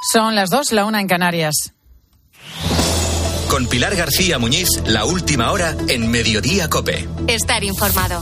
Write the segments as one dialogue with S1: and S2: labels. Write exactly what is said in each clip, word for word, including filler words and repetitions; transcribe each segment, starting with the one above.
S1: Son las dos, la una en Canarias.
S2: Con Pilar García Muñiz, la última hora en Mediodía COPE.
S3: Estar informado.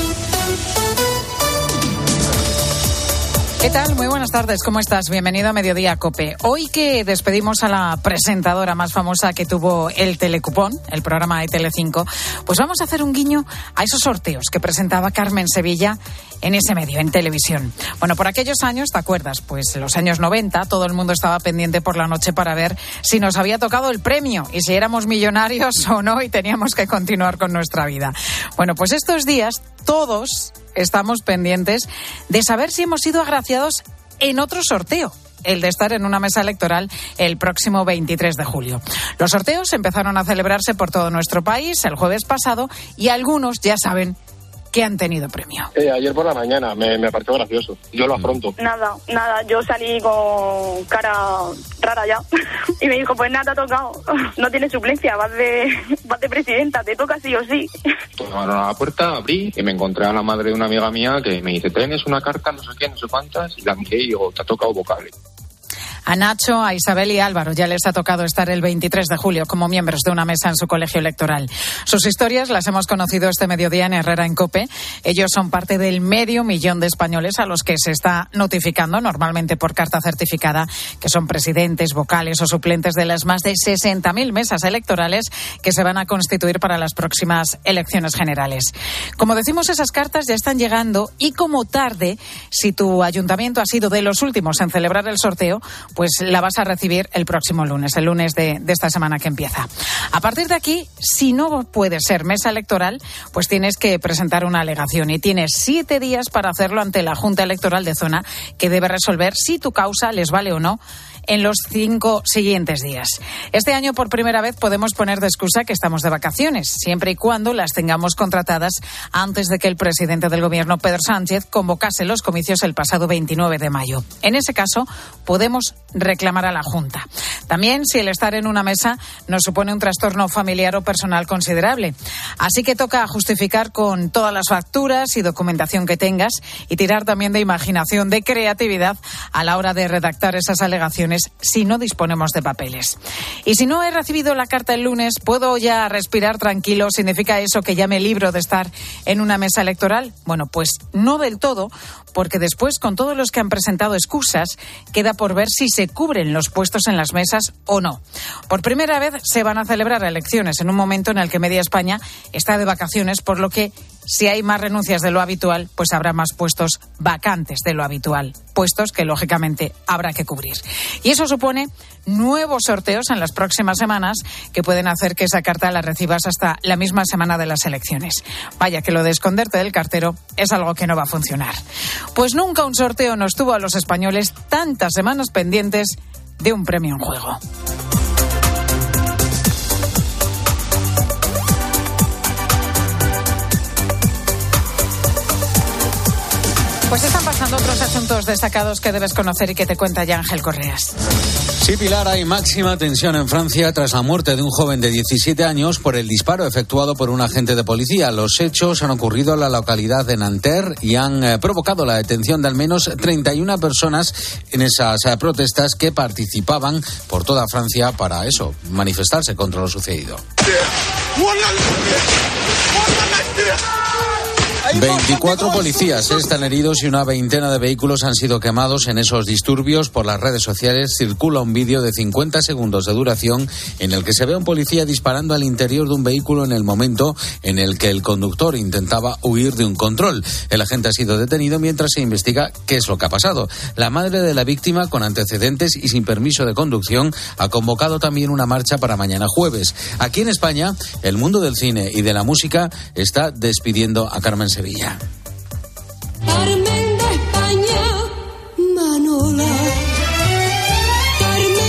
S1: ¿Qué tal? Muy buenas tardes, ¿cómo estás? Bienvenido a Mediodía COPE. Hoy que despedimos a la presentadora más famosa que tuvo el Telecupón, el programa de Telecinco, pues vamos a hacer un guiño a esos sorteos que presentaba Carmen Sevilla en ese medio, en televisión. Bueno, por aquellos años, ¿te acuerdas? Pues en los años noventa todo el mundo estaba pendiente por la noche para ver si nos había tocado el premio y si éramos millonarios o no y teníamos que continuar con nuestra vida. Bueno, pues estos días todos estamos pendientes de saber si hemos sido agraciados en otro sorteo, el de estar en una mesa electoral el próximo veintitrés de julio. Los sorteos empezaron a celebrarse por todo nuestro país el jueves pasado y algunos ya saben que han tenido premio.
S4: Eh, ayer por la mañana me, me pareció gracioso. Yo lo afronto.
S5: Nada, nada. Yo salí con cara rara ya. Y me dijo, pues nada, te ha tocado. No tienes suplencia, vas de, vas de presidenta, te toca sí o sí.
S4: Pues me abrieron la puerta, abrí y me encontré a la madre de una amiga mía que me dice, ¿tienes una carta, no sé qué, no sé cuántas? Y la miré y digo, te ha tocado vocable.
S1: A Nacho, a Isabel y a Álvaro ya les ha tocado estar el veintitrés de julio como miembros de una mesa en su colegio electoral. Sus historias las hemos conocido este mediodía en Herrera en COPE. Ellos son parte del medio millón de españoles a los que se está notificando, normalmente por carta certificada, que son presidentes, vocales o suplentes de las más de sesenta mil mesas electorales que se van a constituir para las próximas elecciones generales. Como decimos, esas cartas ya están llegando y como tarde, si tu ayuntamiento ha sido de los últimos en celebrar el sorteo, pues la vas a recibir el próximo lunes, el lunes de, de esta semana que empieza. A partir de aquí, si no puedes ser mesa electoral, pues tienes que presentar una alegación y tienes siete días para hacerlo ante la Junta Electoral de Zona, que debe resolver si tu causa les vale o no en los cinco siguientes días. Este año, por primera vez, podemos poner de excusa que estamos de vacaciones, siempre y cuando las tengamos contratadas antes de que el presidente del Gobierno, Pedro Sánchez, convocase los comicios el pasado veintinueve de mayo. En ese caso, podemos reclamar a la Junta. También si el estar en una mesa nos supone un trastorno familiar o personal considerable. Así que toca justificar con todas las facturas y documentación que tengas y tirar también de imaginación, de creatividad a la hora de redactar esas alegaciones si no disponemos de papeles. Y si no he recibido la carta el lunes, ¿puedo ya respirar tranquilo? ¿Significa eso que ya me libro de estar en una mesa electoral? Bueno, pues no del todo, porque después, con todos los que han presentado excusas, queda por ver si se cubren los puestos en las mesas o no. Por primera vez se van a celebrar elecciones en un momento en el que media España está de vacaciones, por lo que si hay más renuncias de lo habitual, pues habrá más puestos vacantes de lo habitual. Puestos que, lógicamente, habrá que cubrir. Y eso supone nuevos sorteos en las próximas semanas que pueden hacer que esa carta la recibas hasta la misma semana de las elecciones. Vaya que lo de esconderte del cartero es algo que no va a funcionar. Pues nunca un sorteo nos tuvo a los españoles tantas semanas pendientes de un premio en juego. Pues están pasando otros asuntos destacados que debes conocer y que te cuenta ya Ángel Correas.
S6: Sí, Pilar, hay máxima tensión en Francia tras la muerte de un joven de diecisiete años por el disparo efectuado por un agente de policía. Los hechos han ocurrido en la localidad de Nanterre y han eh, provocado la detención de al menos treinta y una personas en esas eh, protestas que participaban por toda Francia para eso, manifestarse contra lo sucedido. veinticuatro policías están heridos y una veintena de vehículos han sido quemados en esos disturbios. Por las redes sociales circula un vídeo de cincuenta segundos de duración en el que se ve a un policía disparando al interior de un vehículo en el momento en el que el conductor intentaba huir de un control. El agente ha sido detenido mientras se investiga qué es lo que ha pasado. La madre de la víctima, con antecedentes y sin permiso de conducción, ha convocado también una marcha para mañana jueves. Aquí en España, el mundo del cine y de la música está despidiendo a Carmen Sevilla.
S7: Carmen de España, Manola.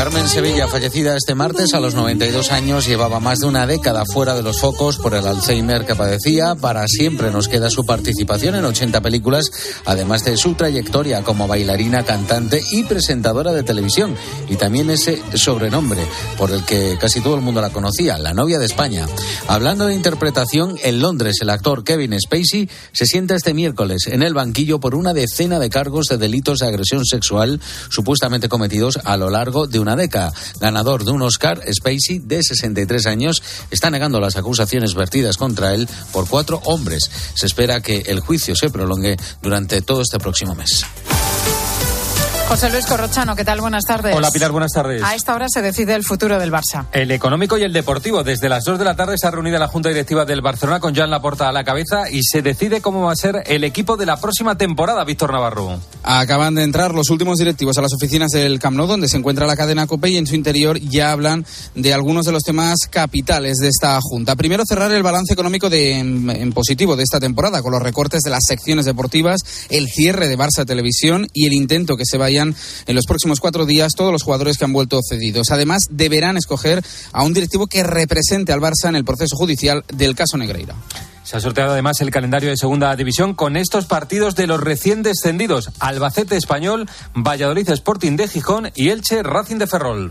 S6: Carmen Sevilla, fallecida este martes a los noventa y dos años, llevaba más de una década fuera de los focos por el Alzheimer que padecía. Para siempre nos queda su participación en ochenta películas, además de su trayectoria como bailarina, cantante y presentadora de televisión, y también ese sobrenombre por el que casi todo el mundo la conocía, la novia de España. Hablando de interpretación, en Londres el actor Kevin Spacey se sienta este miércoles en el banquillo por una decena de cargos de delitos de agresión sexual supuestamente cometidos a lo largo de una década. Ganador de un Oscar, Spacey, de sesenta y tres años, está negando las acusaciones vertidas contra él por cuatro hombres. Se espera que el juicio se prolongue durante todo este próximo mes.
S1: José Luis Corrochano, ¿qué tal? Buenas tardes.
S3: Hola, Pilar, buenas tardes.
S1: A esta hora se decide el futuro del Barça.
S3: El económico y el deportivo. Desde las dos de la tarde se ha reunido la Junta Directiva del Barcelona con Joan Laporta a la cabeza y se decide cómo va a ser el equipo de la próxima temporada, Víctor Navarro.
S8: Acaban de entrar los últimos directivos a las oficinas del Camp Nou, donde se encuentra la cadena COPE, y en su interior ya hablan de algunos de los temas capitales de esta Junta. Primero, cerrar el balance económico de, en, en positivo de esta temporada, con los recortes de las secciones deportivas, el cierre de Barça Televisión y el intento que se vayan en los próximos cuatro días todos los jugadores que han vuelto cedidos. Además, deberán escoger a un directivo que represente al Barça en el proceso judicial del caso Negreira.
S3: Se ha sorteado además el calendario de Segunda División con estos partidos de los recién descendidos: Albacete Español, Valladolid Sporting de Gijón y Elche Racing de Ferrol.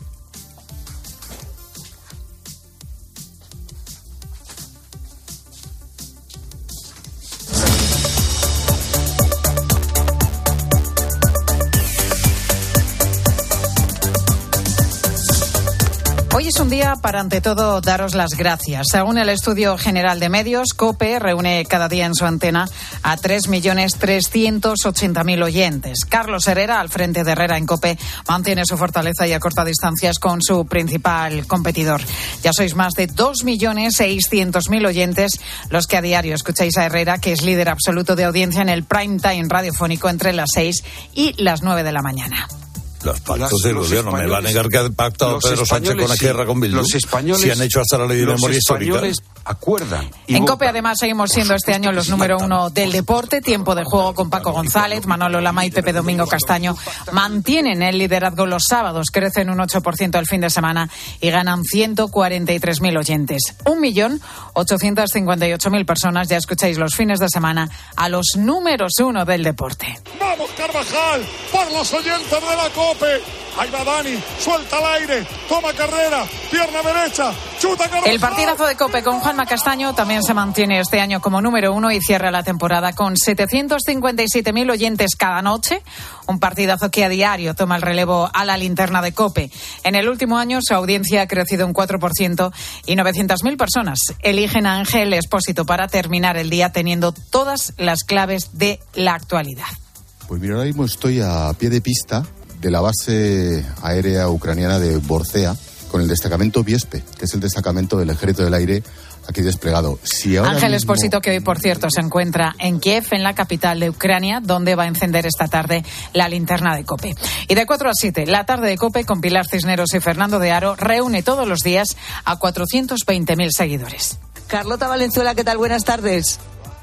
S1: Hoy es un día para, ante todo, daros las gracias. Según el Estudio General de Medios, COPE reúne cada día en su antena a tres millones trescientos ochenta mil oyentes. Carlos Herrera, al frente de Herrera en COPE, mantiene su fortaleza y acorta distancias con su principal competidor. Ya sois más de dos millones seiscientos mil oyentes los que a diario escucháis a Herrera, que es líder absoluto de audiencia en el prime time radiofónico entre las seis y las nueve de la mañana.
S9: Los pactos Las, del gobierno. Me va a negar que ha pactado Pedro Sánchez con la sí. guerra con Bildu.
S10: Los españoles,
S9: si han hecho hasta la ley de memoria histórica.
S10: Acuerdan.
S1: En COPE además seguimos siendo este año los número uno del deporte. Tiempo de juego con Paco González, Manolo Lama y Pepe Domingo Castaño mantienen el liderazgo los sábados, crecen un ocho por ciento el fin de semana y ganan ciento cuarenta y tres mil oyentes. Un millón ochocientos cincuenta y ocho mil personas ya escucháis los fines de semana a los números uno del deporte.
S11: ¡Vamos, Carvajal! ¡Por los oyentes de la COPE! Ahí va Dani, suelta al aire, toma carrera, pierna derecha, chuta Carvajal.
S1: El partidazo de COPE con Juanma Castaño también se mantiene este año como número uno y cierra la temporada con setecientos cincuenta y siete mil oyentes cada noche. Un partidazo que a diario toma el relevo a la linterna de COPE. En el último año su audiencia ha crecido un cuatro por ciento y novecientas mil personas eligen a Ángel Expósito para terminar el día teniendo todas las claves de la actualidad.
S12: Pues mira, ahora mismo estoy a pie de pista de la base aérea ucraniana de Borcea, con el destacamento Viespe, que es el destacamento del Ejército del Aire aquí desplegado. Si ahora
S1: Ángel
S12: mismo...
S1: Expósito, que hoy, por cierto, se encuentra en Kiev, en la capital de Ucrania, donde va a encender esta tarde la linterna de COPE. Y de cuatro a siete, la tarde de COPE con Pilar Cisneros y Fernando de Aro reúne todos los días a cuatrocientos veinte mil seguidores.
S13: Carlota Valenzuela, ¿qué tal? Buenas tardes.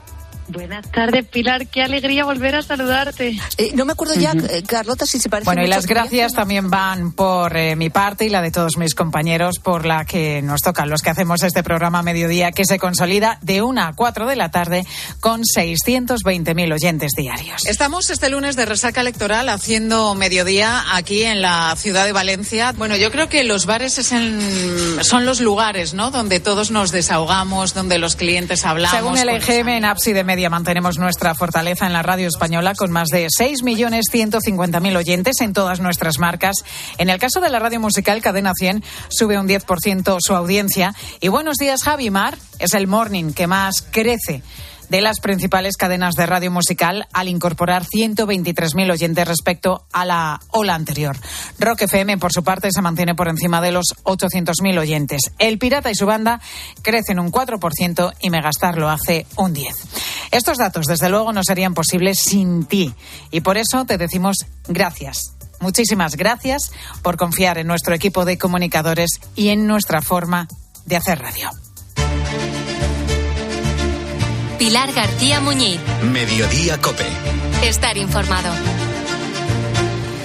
S14: Buenas tardes, Pilar. Qué alegría volver a saludarte.
S13: Eh, no me acuerdo ya, uh-huh. eh, Carlota, si se parece.
S1: Bueno, y las gracias
S13: teléfono.
S1: también van por eh, mi parte y la de todos mis compañeros, por la que nos tocan los que hacemos este programa a mediodía, que se consolida de una a cuatro de la tarde con seiscientos veinte mil oyentes diarios. Estamos este lunes de resaca electoral haciendo mediodía aquí en la ciudad de Valencia. Bueno, yo creo que los bares es en, son los lugares, ¿no?, donde todos nos desahogamos, donde los clientes hablamos. Según el E G M, en Ábside Media mantenemos nuestra fortaleza en la radio española con más de seis millones ciento cincuenta mil oyentes en todas nuestras marcas. En el caso de la radio musical, Cadena cien sube un diez por ciento su audiencia. Y Buenos Días, Javi Mar es el morning que más crece de las principales cadenas de radio musical al incorporar ciento veintitrés mil oyentes respecto a la ola anterior. Rock F M, por su parte, se mantiene por encima de los ochocientos mil oyentes. El Pirata y su banda crecen un cuatro por ciento y Megastar lo hace un diez por ciento. Estos datos, desde luego, no serían posibles sin ti y por eso te decimos gracias. Muchísimas gracias por confiar en nuestro equipo de comunicadores y en nuestra forma de hacer radio.
S15: Pilar García Muñiz.
S2: Mediodía COPE.
S15: Estar informado.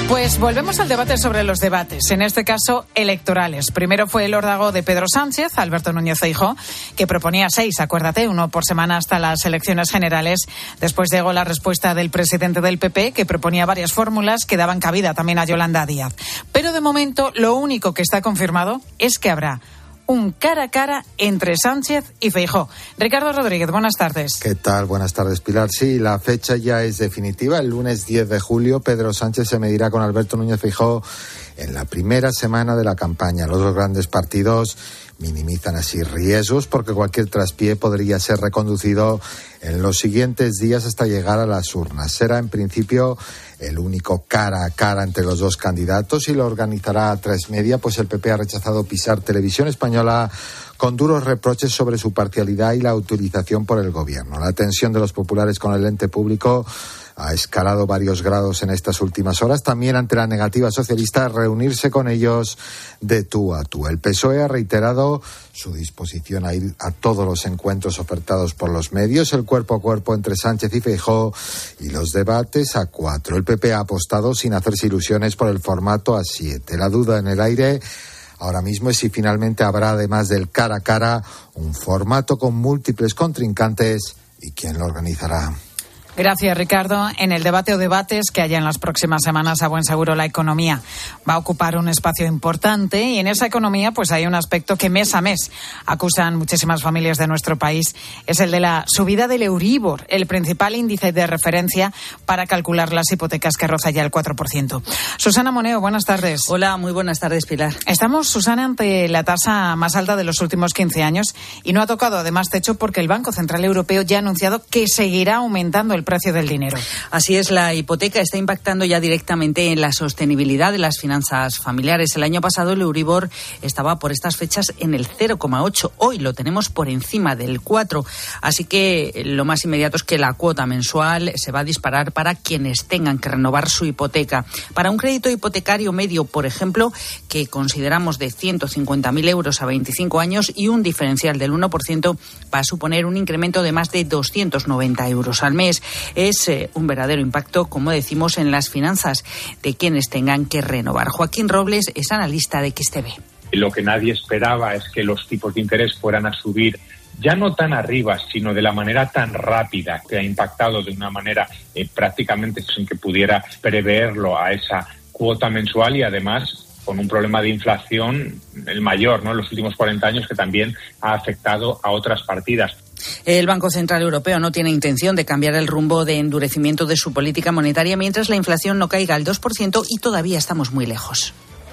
S1: Pues volvemos al debate sobre los debates, en este caso electorales. Primero fue el órdago de Pedro Sánchez, Alberto Núñez Feijóo, que proponía seis, acuérdate, uno por semana hasta las elecciones generales. Después llegó la respuesta del presidente del P P, que proponía varias fórmulas que daban cabida también a Yolanda Díaz. Pero de momento lo único que está confirmado es que habrá un cara a cara entre Sánchez y Feijóo. Ricardo Rodríguez, buenas tardes.
S10: ¿Qué tal? Buenas tardes, Pilar. Sí, la fecha ya es definitiva. El lunes diez de julio, Pedro Sánchez se medirá con Alberto Núñez Feijóo en la primera semana de la campaña. Los dos grandes partidos minimizan así riesgos porque cualquier traspié podría ser reconducido en los siguientes días hasta llegar a las urnas. Será en principio el único cara a cara entre los dos candidatos y lo organizará a tres media, pues el P P ha rechazado pisar Televisión Española con duros reproches sobre su parcialidad y la utilización por el gobierno. La tensión de los populares con el ente público ha escalado varios grados en estas últimas horas, también ante la negativa socialista a reunirse con ellos de tú a tú. El P S O E ha reiterado su disposición a ir a todos los encuentros ofertados por los medios, el cuerpo a cuerpo entre Sánchez y Feijóo y los debates a cuatro. El P P ha apostado sin hacerse ilusiones por el formato a siete. La duda en el aire ahora mismo es si finalmente habrá, además del cara a cara, un formato con múltiples contrincantes y quién lo organizará.
S1: Gracias, Ricardo. En el debate o debates que haya en las próximas semanas, a buen seguro la economía va a ocupar un espacio importante y en esa economía pues hay un aspecto que mes a mes acusan muchísimas familias de nuestro país. Es el de la subida del Euribor, el principal índice de referencia para calcular las hipotecas que roza ya el cuatro por ciento. Susana Moneo, buenas tardes.
S16: Hola, muy buenas tardes, Pilar.
S1: Estamos, Susana, ante la tasa más alta de los últimos quince años y no ha tocado además techo porque el Banco Central Europeo ya ha anunciado que seguirá aumentando el precio del dinero.
S16: Así es, la hipoteca está impactando ya directamente en la sostenibilidad de las finanzas familiares. El año pasado el Euribor estaba por estas fechas en el cero coma ocho. Hoy lo tenemos por encima del cuatro. Así que lo más inmediato es que la cuota mensual se va a disparar para quienes tengan que renovar su hipoteca. Para un crédito hipotecario medio, por ejemplo, que consideramos de ciento cincuenta mil euros a veinticinco años y un diferencial del uno por ciento, va a suponer un incremento de más de doscientos noventa euros al mes. Es eh, un verdadero impacto, como decimos, en las finanzas de quienes tengan que renovar. Joaquín Robles es analista de X T V.
S17: Lo que nadie esperaba es que los tipos de interés fueran a subir ya no tan arriba, sino de la manera tan rápida, que ha impactado de una manera eh, prácticamente sin que pudiera preverlo a esa cuota mensual y además con un problema de inflación el mayor, ¿no?, en los últimos cuarenta años, que también ha afectado a otras partidas.
S16: El Banco Central Europeo no tiene intención de cambiar el rumbo de endurecimiento de su política monetaria mientras la inflación no caiga al dos por ciento y todavía estamos muy lejos.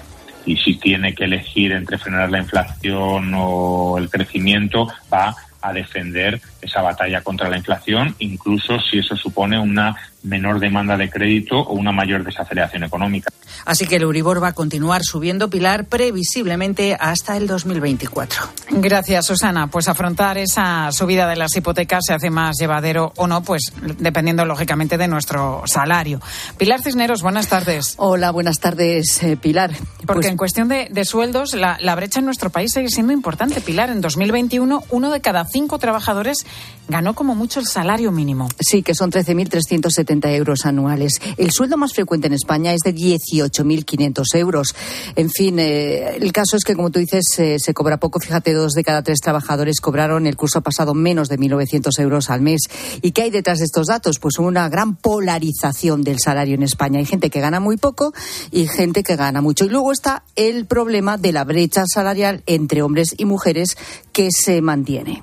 S17: Y si tiene que elegir entre frenar la inflación o el crecimiento, va a defender esa batalla contra la inflación, incluso si eso supone una menor demanda de crédito o una mayor desaceleración económica.
S16: Así que el Euribor va a continuar subiendo, Pilar, previsiblemente hasta el dos mil veinticuatro.
S1: Gracias, Susana. Pues afrontar esa subida de las hipotecas se hace más llevadero o no, pues dependiendo lógicamente de nuestro salario. Pilar Cisneros, buenas tardes.
S13: Hola, buenas tardes, eh, Pilar.
S1: Porque
S13: pues...
S1: en cuestión de, de sueldos, la, la brecha en nuestro país sigue siendo importante, Pilar. En dos mil veintiuno, uno de cada cinco trabajadores ganó como mucho el salario mínimo.
S13: Sí, que son trece mil trescientos setenta euros anuales. El sueldo más frecuente en España es de dieciocho mil quinientos euros. En fin, eh, el caso es que, como tú dices, eh, se cobra poco. Fíjate, dos de cada tres trabajadores cobraron el curso pasado menos de mil novecientos euros al mes. ¿Y qué hay detrás de estos datos? Pues una gran polarización del salario en España. Hay gente que gana muy poco y gente que gana mucho. Y luego está el problema de la brecha salarial entre hombres y mujeres que se mantiene.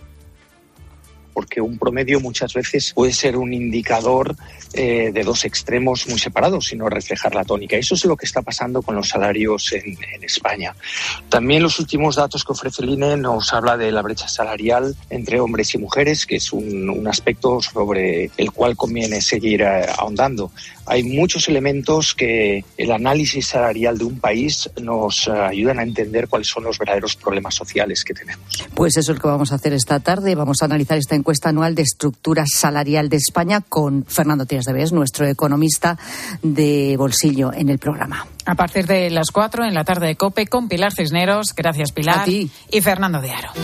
S18: Porque un promedio muchas veces puede ser un indicador eh, de dos extremos muy separados, sino reflejar la tónica. Eso es lo que está pasando con los salarios en, en España. También los últimos datos que ofrece el I N E nos habla de la brecha salarial entre hombres y mujeres, que es un, un aspecto sobre el cual conviene seguir eh, ahondando. Hay muchos elementos que el análisis salarial de un país nos uh, ayudan a entender cuáles son los verdaderos problemas sociales que tenemos.
S13: Pues eso es lo que vamos a hacer esta tarde. Vamos a analizar esta encuesta anual de estructura salarial de España con Fernando Tías de Bes, nuestro economista de bolsillo en el programa.
S1: A partir de las cuatro en la tarde de COPE con Pilar Cisneros. Gracias, Pilar.
S13: A ti.
S1: Y Fernando de Aro.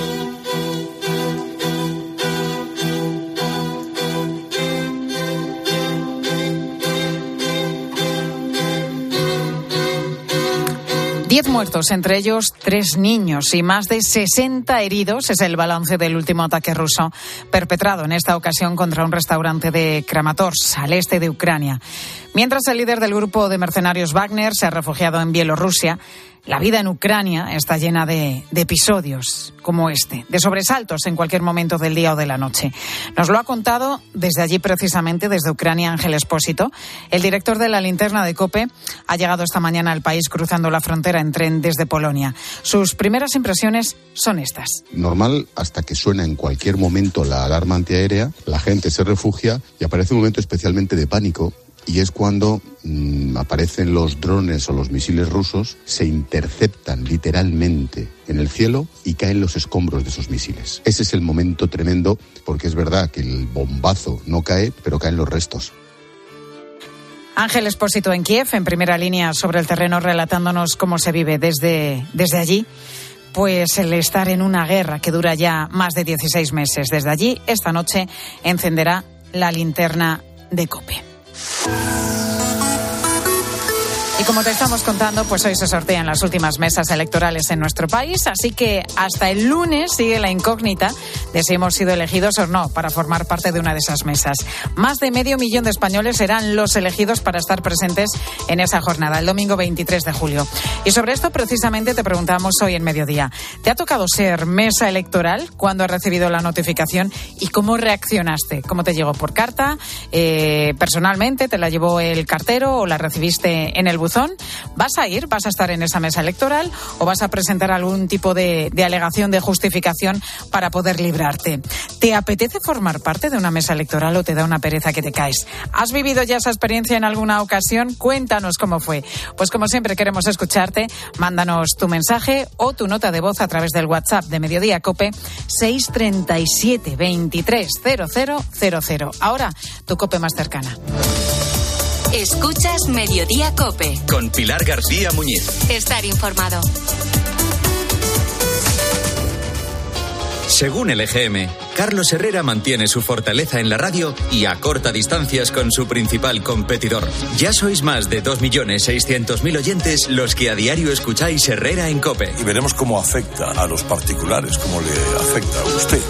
S1: Diez muertos, entre ellos tres niños, y más de sesenta heridos es el balance del último ataque ruso perpetrado en esta ocasión contra un restaurante de Kramatorsk, al este de Ucrania. Mientras el líder del grupo de mercenarios Wagner se ha refugiado en Bielorrusia, la vida en Ucrania está llena de, de episodios como este, de sobresaltos en cualquier momento del día o de la noche. Nos lo ha contado desde allí, precisamente desde Ucrania, Ángel Expósito. El director de la Linterna de COPE ha llegado esta mañana al país cruzando la frontera en tren desde Polonia. Sus primeras impresiones son estas.
S12: Normal hasta que suena en cualquier momento la alarma antiaérea, la gente se refugia y aparece un momento especialmente de pánico. Y es cuando mmm, aparecen los drones o los misiles rusos, se interceptan literalmente en el cielo y caen los escombros de esos misiles. Ese es el momento tremendo, porque es verdad que el bombazo no cae, pero caen los restos.
S1: Ángel Expósito en Kiev, en primera línea sobre el terreno, relatándonos cómo se vive desde, desde allí. Pues el estar en una guerra que dura ya más de dieciséis meses. Desde allí, esta noche, encenderá la linterna de COPE. Y como te estamos contando, pues hoy se sortean las últimas mesas electorales en nuestro país, así que hasta el lunes sigue la incógnita de si hemos sido elegidos o no para formar parte de una de esas mesas. Más de medio millón de españoles serán los elegidos para estar presentes en esa jornada, el domingo veintitrés de julio. Y sobre esto precisamente te preguntamos hoy en Mediodía. ¿Te ha tocado ser mesa electoral cuando has recibido la notificación y cómo reaccionaste? ¿Cómo te llegó? ¿Por carta? Eh, ¿Personalmente te la llevó el cartero o la recibiste en el buzón? ¿Vas a ir? ¿Vas a estar en esa mesa electoral? ¿O vas a presentar algún tipo de, de alegación, de justificación para poder librarte? ¿Te apetece formar parte de una mesa electoral o te da una pereza que te caes? ¿Has vivido ya esa experiencia en alguna ocasión? Cuéntanos cómo fue. Pues como siempre queremos escucharte. Mándanos tu mensaje o tu nota de voz a través del WhatsApp de Mediodía COPE seis treinta y siete veintitrés cero cero cero cero. Ahora, tu COPE más cercana.
S15: Escuchas Mediodía COPE.
S2: Con Pilar García Muñiz.
S15: Estar informado.
S2: Según el E G M, Carlos Herrera mantiene su fortaleza en la radio y acorta distancias con su principal competidor. Ya sois más de dos millones seiscientos mil oyentes los que a diario escucháis Herrera en COPE.
S9: Y veremos cómo afecta a los particulares, cómo le afecta a usted.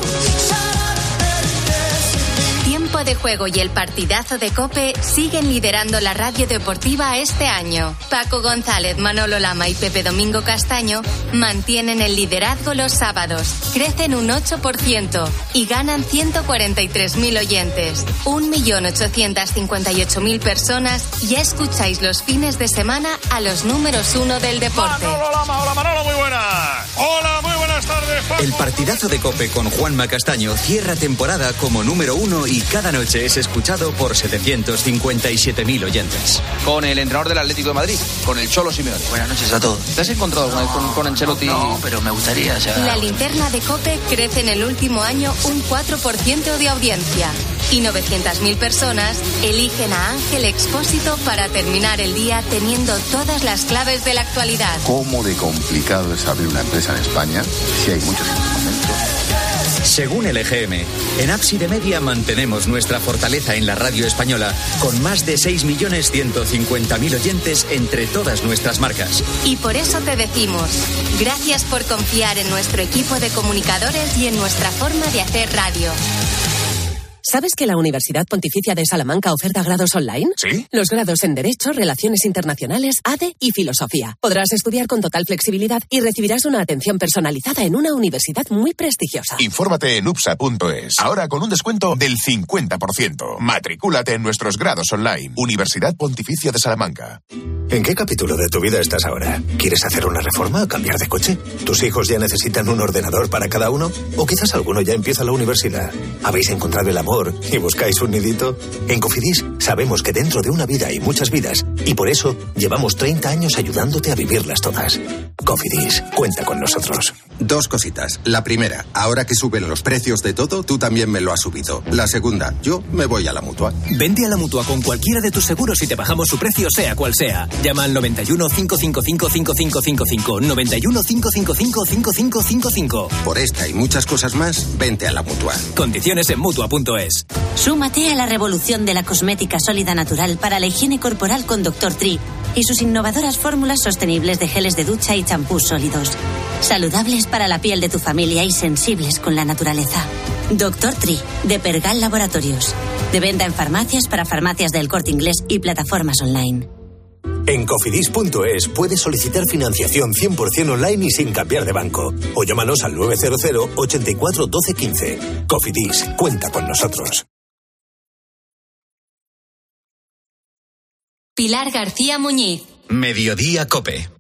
S15: Tiempo de Juego y el partidazo de COPE siguen liderando la radio deportiva este año. Paco González, Manolo Lama y Pepe Domingo Castaño mantienen el liderazgo los sábados. Crecen un ocho por ciento y ganan ciento cuarenta y tres mil oyentes. un millón ochocientos cincuenta y ocho mil personas ya escucháis los fines de semana a los números uno del deporte.
S11: Manolo Lama, hola Manolo, muy buenas. Hola, muy buenas tardes, Paco.
S2: El partidazo de COPE con Juanma Castaño cierra temporada como número uno y cada noche es escuchado por setecientos cincuenta y siete mil oyentes.
S19: Con el entrenador del Atlético de Madrid, con el Cholo Simeone.
S20: Buenas noches a todos.
S19: ¿Te has encontrado alguna vez con, con Ancelotti?
S20: No, pero me gustaría ya.
S15: La linterna de COPE crece en el último año un cuatro por ciento de audiencia. Y novecientas mil personas eligen a Ángel Expósito para terminar el día teniendo todas las claves de la actualidad.
S12: ¿Cómo de complicado es abrir una empresa en España si hay muchos instrumentos?
S2: Según el E G M, en Ábside Media mantenemos nuestra fortaleza en la radio española con más de seis millones ciento cincuenta mil oyentes entre todas nuestras marcas.
S15: Y por eso te decimos, gracias por confiar en nuestro equipo de comunicadores y en nuestra forma de hacer radio.
S21: ¿Sabes que la Universidad Pontificia de Salamanca oferta grados online?
S2: ¿Sí?
S21: Los grados en Derecho, Relaciones Internacionales, A D E y Filosofía. Podrás estudiar con total flexibilidad y recibirás una atención personalizada en una universidad muy prestigiosa.
S22: Infórmate en U P S A punto es. Ahora con un descuento del cincuenta por ciento. Matricúlate en nuestros grados online. Universidad Pontificia de Salamanca.
S23: ¿En qué capítulo de tu vida estás ahora? ¿Quieres hacer una reforma o cambiar de coche? ¿Tus hijos ya necesitan un ordenador para cada uno? ¿O quizás alguno ya empieza la universidad? ¿Habéis encontrado el amor y buscáis un nidito? En Cofidis sabemos que dentro de una vida hay muchas vidas y por eso llevamos treinta años ayudándote a vivirlas todas. Cofidis, cuenta con nosotros.
S24: Dos cositas. La primera, ahora que suben los precios de todo, tú también me lo has subido. La segunda, yo me voy a la Mutua.
S25: Vente a la Mutua con cualquiera de tus seguros y te bajamos su precio sea cual sea. Llama al noventa y uno, cinco cinco cinco, cinco cinco cinco cinco, noventa y uno, cinco cinco cinco, cinco cinco cinco cinco.
S24: Por esta y muchas cosas más, vente a la Mutua.
S25: Condiciones en Mutua punto es.
S26: Súmate a la revolución de la cosmética sólida natural para la higiene corporal con doctor Tri
S4: y sus innovadoras fórmulas sostenibles de geles de ducha y champús sólidos. Saludables para la piel de tu familia y sensibles con la naturaleza. Doctor Tri, de Pergal Laboratorios. De venta en farmacias para farmacias del Corte Inglés y plataformas online.
S23: En cofidis punto es puedes solicitar financiación cien por ciento online y sin cambiar de banco. O llámanos al nueve cero cero, ochenta y cuatro, doce, quince. Cofidis, cuenta con nosotros.
S15: Pilar García Muñiz.
S2: Mediodía COPE.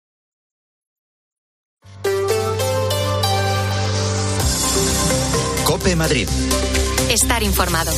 S2: COPE Madrid.
S15: Estar informado.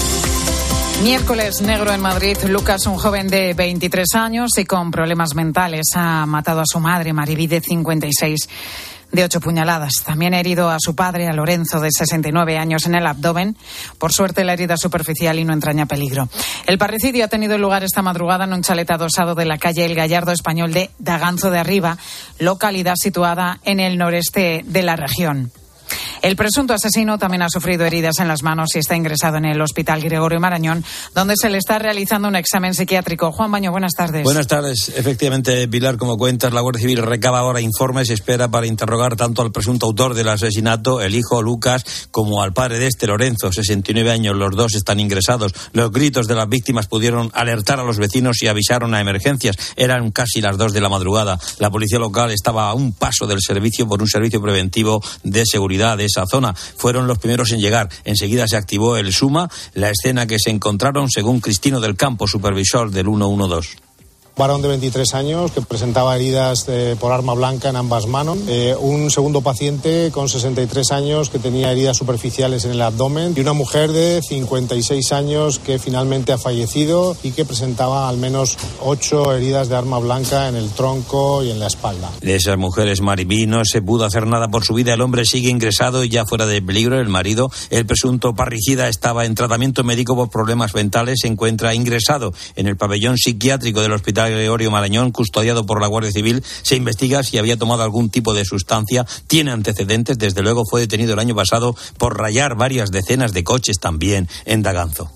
S1: Miércoles negro en Madrid. Lucas, un joven de veintitrés años y con problemas mentales, ha matado a su madre, Maribí, de cincuenta y seis, de ocho puñaladas. También ha herido a su padre, a Lorenzo, de sesenta y nueve años, en el abdomen. Por suerte, la herida es superficial y no entraña peligro. El parricidio ha tenido lugar esta madrugada en un chalet adosado de la calle El Gallardo Español de Daganzo de Arriba, localidad situada en el noreste de la región. El presunto asesino también ha sufrido heridas en las manos y está ingresado en el Hospital Gregorio Marañón, donde se le está realizando un examen psiquiátrico. Juan Baño, buenas tardes.
S9: Buenas tardes. Efectivamente, Pilar, como cuentas, la Guardia Civil recaba ahora informes y espera para interrogar tanto al presunto autor del asesinato, el hijo Lucas, como al padre de este, Lorenzo, sesenta y nueve años. Los dos están ingresados. Los gritos de las víctimas pudieron alertar a los vecinos y avisaron a emergencias. Eran casi las dos de la madrugada. La policía local estaba a un paso del servicio por un servicio preventivo de seguridad de esa zona. Fueron los primeros en llegar. Enseguida se activó el SUMA. La escena que se encontraron, según Cristino del Campo, supervisor del ciento doce.
S5: Varón de veintitrés años que presentaba heridas eh, por arma blanca en ambas manos. Eh, un segundo paciente con sesenta y tres años que tenía heridas superficiales en el abdomen. Y una mujer de cincuenta y seis años que finalmente ha fallecido y que presentaba al menos ocho heridas de arma blanca en el tronco y en la espalda.
S9: De esas mujeres, Maribí, no se pudo hacer nada por su vida. El hombre sigue ingresado y ya fuera de peligro. El marido, el presunto parricida, estaba en tratamiento médico por problemas mentales. Se encuentra ingresado en el pabellón psiquiátrico del Hospital Gregorio Marañón, custodiado por la Guardia Civil. Se investiga si había tomado algún tipo de sustancia. Tiene antecedentes. Desde luego fue detenido el año pasado por rayar varias decenas de coches también en Daganzo.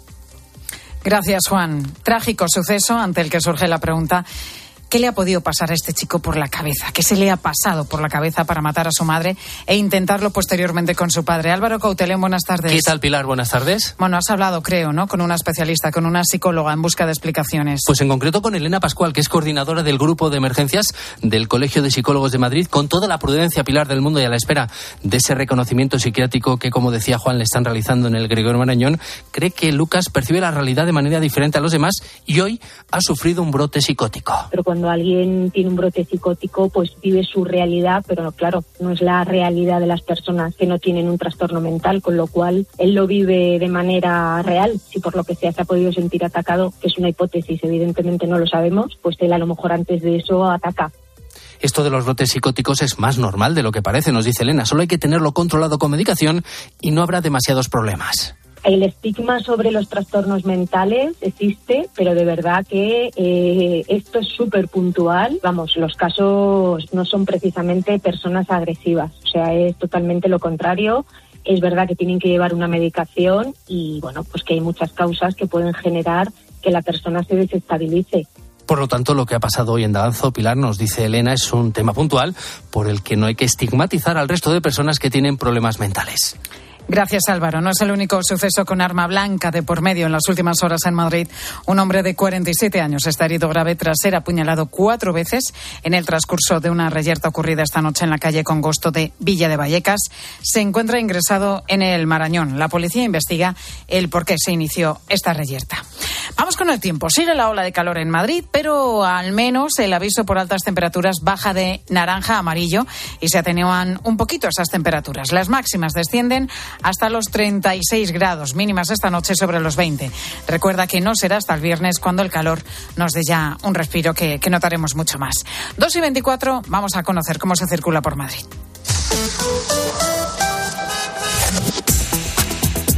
S1: Gracias, Juan. Trágico suceso ante el que surge la pregunta: ¿qué le ha podido pasar a este chico por la cabeza? ¿Qué se le ha pasado por la cabeza para matar a su madre e intentarlo posteriormente con su padre? Álvaro Cautelén, buenas tardes.
S6: ¿Qué tal, Pilar? Buenas tardes.
S1: Bueno, has hablado, creo, ¿no?, con una especialista, con una psicóloga en busca de explicaciones.
S6: Pues en concreto con Elena Pascual, que es coordinadora del grupo de emergencias del Colegio de Psicólogos de Madrid, con toda la prudencia, Pilar, del mundo, y a la espera de ese reconocimiento psiquiátrico que, como decía Juan, le están realizando en el Gregorio Marañón. Cree que Lucas percibe la realidad de manera diferente a los demás y hoy ha sufrido un brote psicótico.
S7: Pero cuando alguien tiene un brote psicótico, pues vive su realidad, pero claro, no es la realidad de las personas que no tienen un trastorno mental, con lo cual él lo vive de manera real. Si por lo que sea se ha podido sentir atacado, que es una hipótesis, evidentemente no lo sabemos, pues él a lo mejor antes de eso ataca.
S6: Esto de los brotes psicóticos es más normal de lo que parece, nos dice Elena. Solo hay que tenerlo controlado con medicación y no habrá demasiados problemas.
S7: El estigma sobre los trastornos mentales existe, pero de verdad que eh, esto es súper puntual. Vamos, los casos no son precisamente personas agresivas, o sea, es totalmente lo contrario. Es verdad que tienen que llevar una medicación y, bueno, pues que hay muchas causas que pueden generar que la persona se desestabilice.
S6: Por lo tanto, lo que ha pasado hoy en Daganzo, Pilar, nos dice Elena, es un tema puntual por el que no hay que estigmatizar al resto de personas que tienen problemas mentales.
S1: Gracias, Álvaro. No es el único suceso con arma blanca de por medio en las últimas horas en Madrid. Un hombre de cuarenta y siete años está herido grave tras ser apuñalado cuatro veces en el transcurso de una reyerta ocurrida esta noche en la calle Congosto de Villa de Vallecas. Se encuentra ingresado en el Marañón. La policía investiga el por qué se inició esta reyerta. Vamos con el tiempo. Sigue la ola de calor en Madrid, pero al menos el aviso por altas temperaturas baja de naranja a amarillo y se atenúan un poquito esas temperaturas. Las máximas descienden hasta los treinta y seis grados, mínimas esta noche sobre los veinte. Recuerda que no será hasta el viernes cuando el calor nos dé ya un respiro que, que notaremos mucho más. dos y veinticuatro, vamos a conocer cómo se circula por Madrid.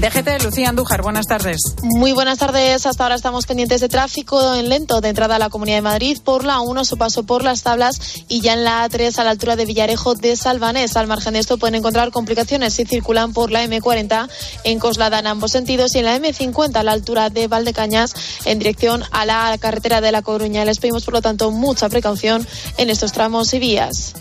S1: D G T, Lucía Andújar, buenas tardes.
S3: Muy buenas tardes. Hasta ahora estamos pendientes de tráfico en lento de entrada a la Comunidad de Madrid por la uno, su paso por Las Tablas, y ya en la A tres a la altura de Villarejo de Salvanés. Al margen de esto pueden encontrar complicaciones si circulan por la eme cuarenta en Coslada en ambos sentidos y en la eme cincuenta a la altura de Valdecañas en dirección a la carretera de La Coruña. Les pedimos por lo tanto mucha precaución en estos tramos y vías.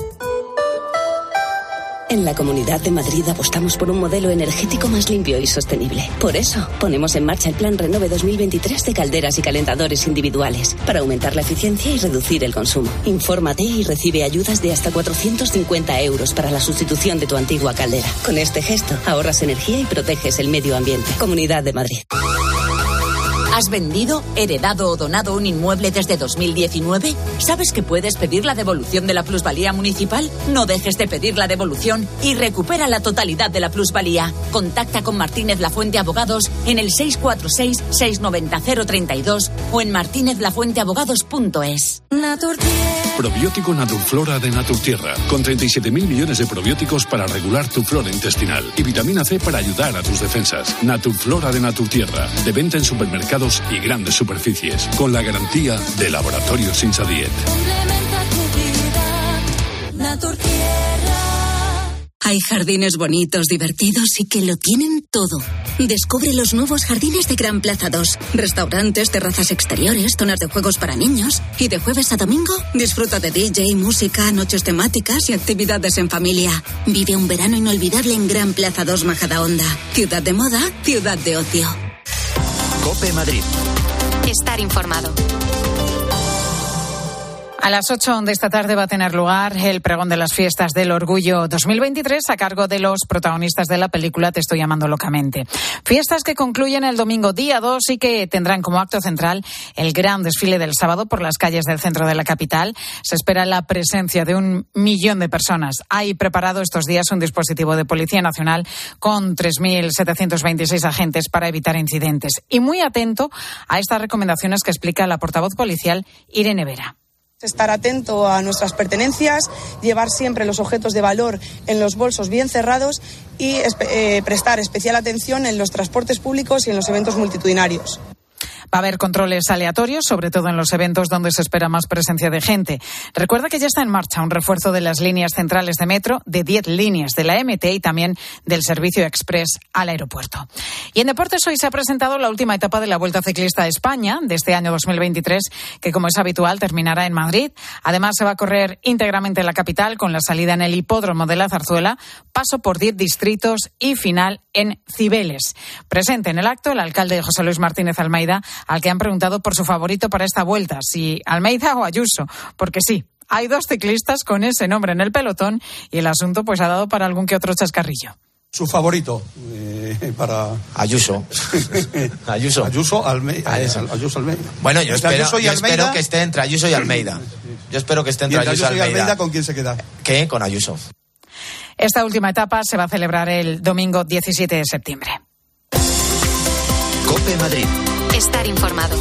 S21: En la Comunidad de Madrid apostamos por un modelo energético más limpio y sostenible. Por eso, ponemos en marcha el Plan Renove dos mil veintitrés de calderas y calentadores individuales para aumentar la eficiencia y reducir el consumo. Infórmate y recibe ayudas de hasta cuatrocientos cincuenta euros para la sustitución de tu antigua caldera. Con este gesto, ahorras energía y proteges el medio ambiente. Comunidad de Madrid.
S8: ¿Has vendido, heredado o donado un inmueble desde dos mil diecinueve? ¿Sabes que puedes pedir la devolución de la plusvalía municipal? No dejes de pedir la devolución y recupera la totalidad de la plusvalía. Contacta con Martínez Lafuente Abogados en el seis cuatro seis, seis nueve cero, cero tres dos o en martínez lafuente abogados punto es.
S10: Probiótico Naturflora de Naturtierra, con treinta y siete mil millones de probióticos para regular tu flora intestinal y vitamina C para ayudar a tus defensas. Naturflora de Naturtierra, de venta en supermercados y grandes superficies, con la garantía de Laboratorios Insadiet.
S21: Hay jardines bonitos, divertidos y que lo tienen todo. Descubre los nuevos jardines de Gran Plaza dos. Restaurantes, terrazas exteriores, zonas de juegos para niños. Y de jueves a domingo, disfruta de D J, música, noches temáticas y actividades en familia. Vive un verano inolvidable en Gran Plaza dos Majadahonda. Ciudad de moda, ciudad de ocio.
S2: COPE Madrid.
S15: Estar informado.
S1: A las ocho de esta tarde va a tener lugar el pregón de las fiestas del Orgullo dos mil veintitrés a cargo de los protagonistas de la película Te estoy llamando locamente. Fiestas que concluyen el domingo día dos y que tendrán como acto central el gran desfile del sábado por las calles del centro de la capital. Se espera la presencia de un millón de personas. Hay preparado estos días un dispositivo de Policía Nacional con tres mil setecientos veintiséis agentes para evitar incidentes. Y muy atento a estas recomendaciones que explica la portavoz policial Irene Vera.
S14: Estar atento a nuestras pertenencias, llevar siempre los objetos de valor en los bolsos bien cerrados y eh, prestar especial atención en los transportes públicos y en los eventos multitudinarios.
S1: Va a haber controles aleatorios, sobre todo en los eventos donde se espera más presencia de gente. Recuerda que ya está en marcha un refuerzo de las líneas centrales de metro, de diez líneas de la eme te y también del servicio express al aeropuerto. Y en deportes hoy se ha presentado la última etapa de la Vuelta Ciclista a España de este año dos mil veintitrés, que como es habitual terminará en Madrid. Además se va a correr íntegramente en la capital con la salida en el hipódromo de la Zarzuela, paso por diez distritos y final en Cibeles. Presente en el acto el alcalde José Luis Martínez Almeida, al que han preguntado por su favorito para esta vuelta, si Almeida o Ayuso, porque sí, hay dos ciclistas con ese nombre en el pelotón y el asunto pues ha dado para algún que otro chascarrillo.
S17: Su favorito eh, para
S26: Ayuso. Ayuso.
S17: Ayuso, Alme...
S26: Ayuso.
S17: Ayuso Almeida.
S26: Bueno, yo, espero,
S17: Ayuso y
S26: yo
S17: Almeida...
S26: espero que esté entre Ayuso y Almeida. Yo espero que esté entre,
S17: entre
S26: Ayuso y Almeida.
S17: Almeida. ¿Con quién se queda?
S26: ¿Qué? Con Ayuso.
S1: Esta última etapa se va a celebrar el domingo diecisiete de septiembre.
S2: COPE Madrid.
S15: Estar informado.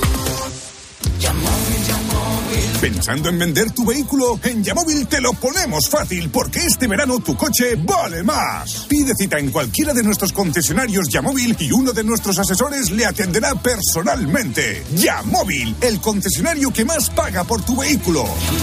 S27: ¿Pensando en vender tu vehículo? En Yamóvil te lo ponemos fácil porque este verano tu coche vale más. Pide cita en cualquiera de nuestros concesionarios Yamóvil y uno de nuestros asesores le atenderá personalmente. Yamóvil, el concesionario que más paga por tu vehículo.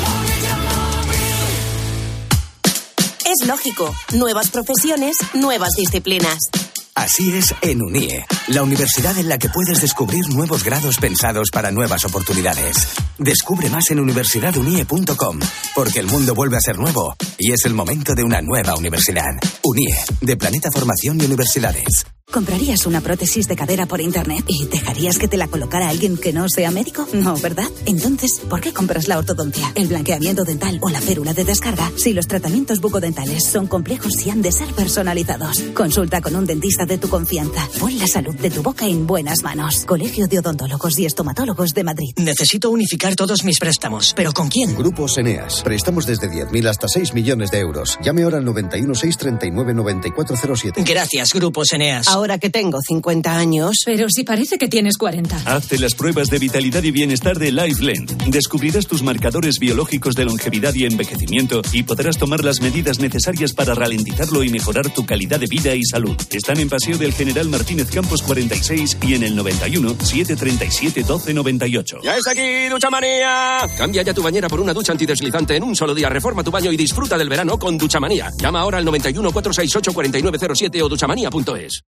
S21: Es lógico. Nuevas profesiones, nuevas disciplinas.
S28: Así es en UNIE, la universidad en la que puedes descubrir nuevos grados pensados para nuevas oportunidades. Descubre más en universidad unie punto com, porque el mundo vuelve a ser nuevo y es el momento de una nueva universidad. UNIE, de Planeta Formación y Universidades.
S21: ¿Comprarías una prótesis de cadera por internet y dejarías que te la colocara alguien que no sea médico? No, ¿verdad? Entonces, ¿por qué compras la ortodoncia, el blanqueamiento dental o la férula de descarga si los tratamientos bucodentales son complejos y han de ser personalizados? Consulta con un dentista de tu confianza. Pon la salud de tu boca en buenas manos. Colegio de Odontólogos y Estomatólogos de Madrid.
S29: Necesito unificar todos mis préstamos. ¿Pero con quién?
S30: Grupos Eneas. Préstamos desde diez mil hasta seis millones de euros. Llame ahora al noventa y uno, seiscientos treinta y nueve, noventa y cuatro cero siete.
S29: Gracias, Grupos Eneas.
S21: Ahora
S11: ahora que tengo cincuenta años.
S29: Pero si parece que tienes cuarenta.
S12: Hazte las pruebas de vitalidad y bienestar de LifeLend. Descubrirás tus marcadores biológicos de longevidad y envejecimiento y podrás tomar las medidas necesarias para ralentizarlo y mejorar tu calidad de vida y salud. Están en Paseo del General Martínez Campos cuarenta y seis y en el noventa y uno, setecientos treinta y siete, doce noventa y ocho.
S13: ¡Ya está aquí, Duchamanía! Cambia ya tu bañera por una ducha antideslizante en un solo día. Reforma tu baño y disfruta del verano con Duchamanía. Llama ahora al noventa y uno, cuatrocientos sesenta y ocho, cuarenta y nueve cero siete o duchamanía punto es.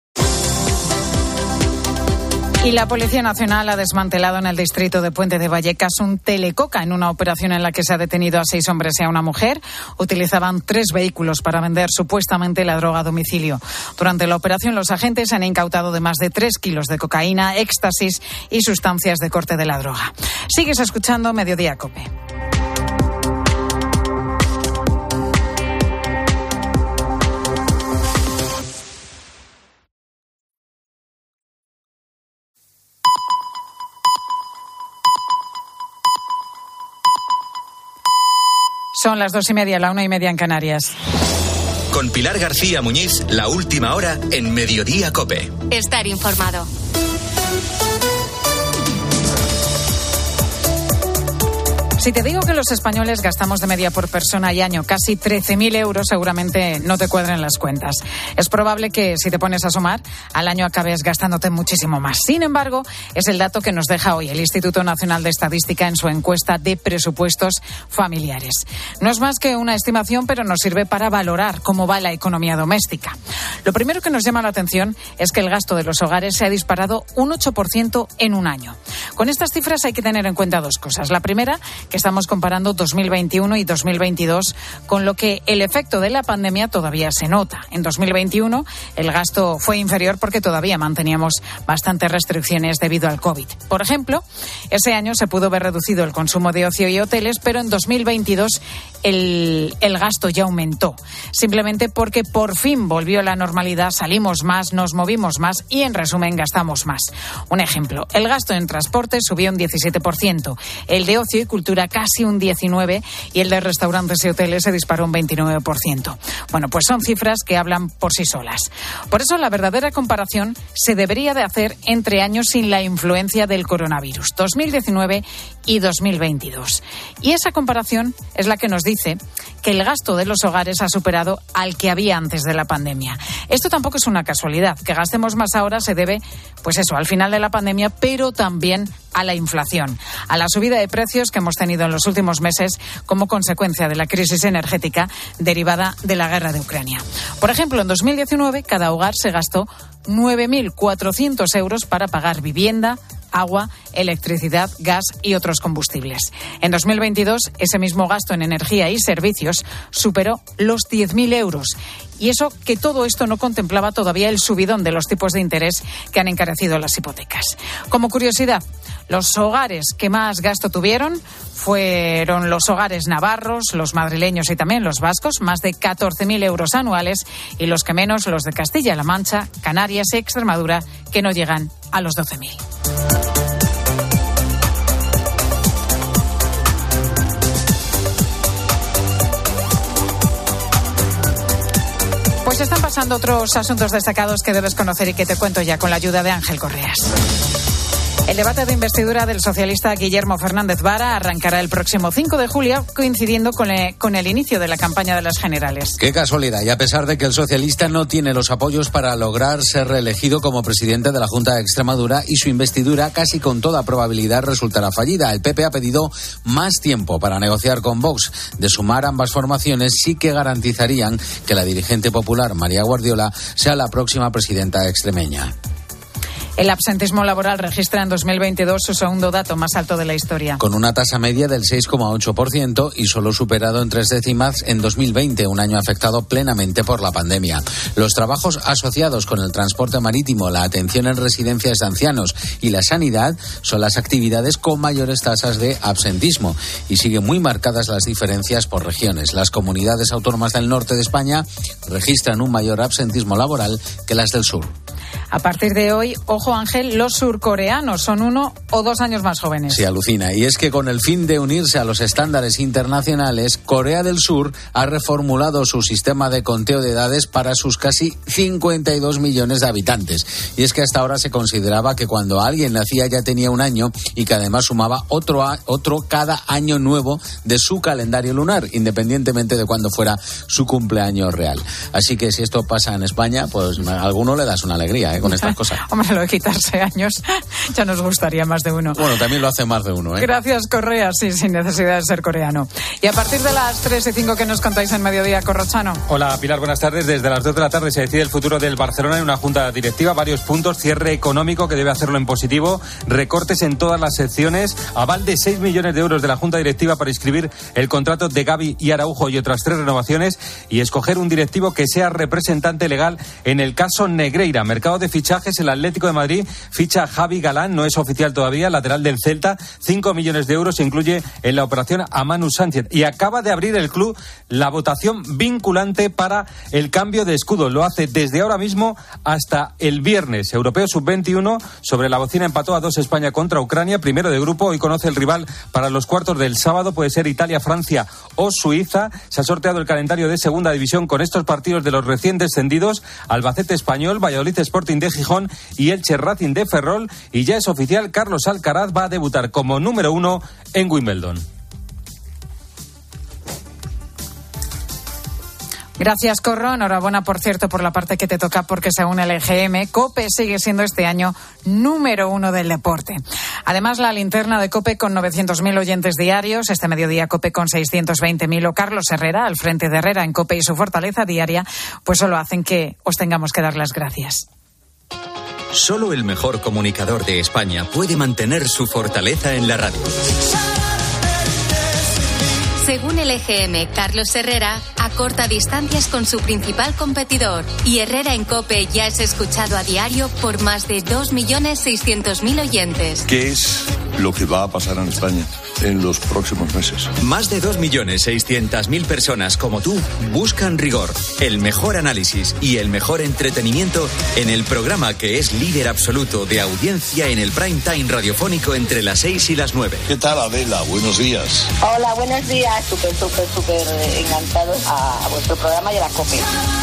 S1: Y la Policía Nacional ha desmantelado en el distrito de Puente de Vallecas un telecoca en una operación en la que se ha detenido a seis hombres y a una mujer. Utilizaban tres vehículos para vender supuestamente la droga a domicilio. Durante la operación, los agentes han incautado de más de tres kilos de cocaína, éxtasis y sustancias de corte de la droga. Sigues escuchando Mediodía COPE. Son las dos y media, la una y media en Canarias.
S2: Con Pilar García Muñiz, la última hora en Mediodía COPE.
S15: Estar informado.
S1: Si te digo que los españoles gastamos de media por persona y año casi trece mil euros, seguramente no te cuadren las cuentas. Es probable que, si te pones a sumar, al año acabes gastándote muchísimo más. Sin embargo, es el dato que nos deja hoy el Instituto Nacional de Estadística en su encuesta de presupuestos familiares. No es más que una estimación, pero nos sirve para valorar cómo va la economía doméstica. Lo primero que nos llama la atención es que el gasto de los hogares se ha disparado un ocho por ciento en un año. Con estas cifras hay que tener en cuenta dos cosas. La primera, que estamos comparando dos mil veintiuno y dos mil veintidós, con lo que el efecto de la pandemia todavía se nota. En dos mil veintiuno el gasto fue inferior porque todavía manteníamos bastantes restricciones debido al COVID. Por ejemplo, ese año se pudo ver reducido el consumo de ocio y hoteles, pero en dos mil veintidós el, el gasto ya aumentó. Simplemente porque por fin volvió la normalidad, salimos más, nos movimos más y, en resumen, gastamos más. Un ejemplo, el gasto en transporte subió un diecisiete por ciento, el de ocio y cultura casi un diecinueve por ciento y el de restaurantes y hoteles se disparó un veintinueve por ciento. Bueno, pues son cifras que hablan por sí solas. Por eso la verdadera comparación se debería de hacer entre años sin la influencia del coronavirus, dos mil diecinueve y dos mil veintidós. Y esa comparación es la que nos dice que el gasto de los hogares ha superado al que había antes de la pandemia. Esto tampoco es una casualidad. Que gastemos más ahora se debe, pues eso, al final de la pandemia, pero también a la inflación, a la subida de precios que hemos tenido en los últimos meses como consecuencia de la crisis energética derivada de la guerra de Ucrania. Por ejemplo, en dos mil diecinueve cada hogar se gastó nueve mil cuatrocientos euros para pagar vivienda, agua, electricidad, gas y otros combustibles. En dos mil veintidós, ese mismo gasto en energía y servicios superó los diez mil euros. Y eso que todo esto no contemplaba todavía el subidón de los tipos de interés que han encarecido las hipotecas. Como curiosidad, los hogares que más gasto tuvieron fueron los hogares navarros, los madrileños y también los vascos, más de catorce mil euros anuales, y los que menos, los de Castilla-La Mancha, Canarias y Extremadura, que no llegan a los doce mil. Pues están pasando otros asuntos destacados que debes conocer y que te cuento ya con la ayuda de Ángel Correas. El debate de investidura del socialista Guillermo Fernández Vara arrancará el próximo cinco de julio, coincidiendo con el, con el inicio de la campaña de las generales.
S16: Qué casualidad, y a pesar de que el socialista no tiene los apoyos para lograr ser reelegido como presidente de la Junta de Extremadura, y su investidura casi con toda probabilidad resultará fallida. El P P ha pedido más tiempo para negociar con Vox. De sumar ambas formaciones, sí que garantizarían que la dirigente popular María Guardiola sea la próxima presidenta extremeña.
S1: El absentismo laboral registra en dos mil veintidós su segundo dato más alto de la historia.
S16: Con una tasa media del seis coma ocho por ciento y solo superado en tres décimas en dos mil veinte, un año afectado plenamente por la pandemia. Los trabajos asociados con el transporte marítimo, la atención en residencias de ancianos y la sanidad son las actividades con mayores tasas de absentismo, y siguen muy marcadas las diferencias por regiones. Las comunidades autónomas del norte de España registran un mayor absentismo laboral que las del sur.
S1: A partir de hoy, ojo Ángel, los surcoreanos son uno o dos años más jóvenes.
S16: Sí, alucina. Y es que con el fin de unirse a los estándares internacionales, Corea del Sur ha reformulado su sistema de conteo de edades para sus casi cincuenta y dos millones de habitantes. Y es que hasta ahora se consideraba que cuando alguien nacía ya tenía un año y que además sumaba otro, a, otro cada año nuevo de su calendario lunar, independientemente de cuándo fuera su cumpleaños real. Así que si esto pasa en España, pues a alguno le das una alegría, ¿eh? Con estas cosas.
S1: Hombre, lo de quitarse años ya nos gustaría más de uno.
S16: Bueno, también lo hace más de uno, ¿eh?
S1: Gracias, Correa, sí, sin necesidad de ser coreano. Y a partir de las tres y cinco, ¿qué nos contáis en Mediodía, Corrochano?
S4: Hola, Pilar, buenas tardes. Desde las dos de la tarde se decide el futuro del Barcelona en una junta directiva. Varios puntos, cierre económico que debe hacerlo en positivo, recortes en todas las secciones, aval de seis millones de euros de la junta directiva para inscribir el contrato de Gavi y Araujo y otras tres renovaciones y escoger un directivo que sea representante legal en el caso Negreira. Mercado de fichajes, el Atlético de Madrid ficha a Javi Galán, no es oficial todavía, lateral del Celta, cinco millones de euros se incluye en la operación a Manu Sánchez. Y acaba de abrir el club la votación vinculante para el cambio de escudo. Lo hace desde ahora mismo hasta el viernes. Europeo sub veintiuno, sobre la bocina empató a dos España contra Ucrania, primero de grupo. Hoy conoce el rival para los cuartos del sábado, puede ser Italia, Francia o Suiza. Se ha sorteado el calendario de segunda división con estos partidos de los recién descendidos: Albacete Español, Valladolid Sporting de Gijón y Elche Racing de Ferrol. Y ya es oficial, Carlos Alcaraz va a debutar como número uno en Wimbledon.
S1: Gracias, Corro. Enhorabuena, por cierto, por la parte que te toca, porque según el E G M, COPE sigue siendo este año número uno del deporte. Además, la linterna de COPE con novecientos mil oyentes diarios, este mediodía COPE con seiscientos veinte mil o Carlos Herrera, al frente de Herrera en COPE y su fortaleza diaria, pues solo hacen que os tengamos que dar las gracias.
S2: Solo el mejor comunicador de España puede mantener su fortaleza en la radio.
S15: Según el E G M, Carlos Herrera acorta distancias con su principal competidor y Herrera en COPE ya es escuchado a diario por más de dos millones seiscientos mil oyentes.
S5: ¿Qué es lo que va a pasar en España en los próximos meses?
S2: Más de dos millones seiscientas mil personas como tú buscan rigor, el mejor análisis y el mejor entretenimiento en el programa que es líder absoluto de audiencia en el prime time radiofónico entre las seis y las nueve.
S5: ¿Qué tal, Adela? Buenos días.
S9: Hola, buenos días. Súper, súper, súper encantados a, a vuestro programa y a la COPE.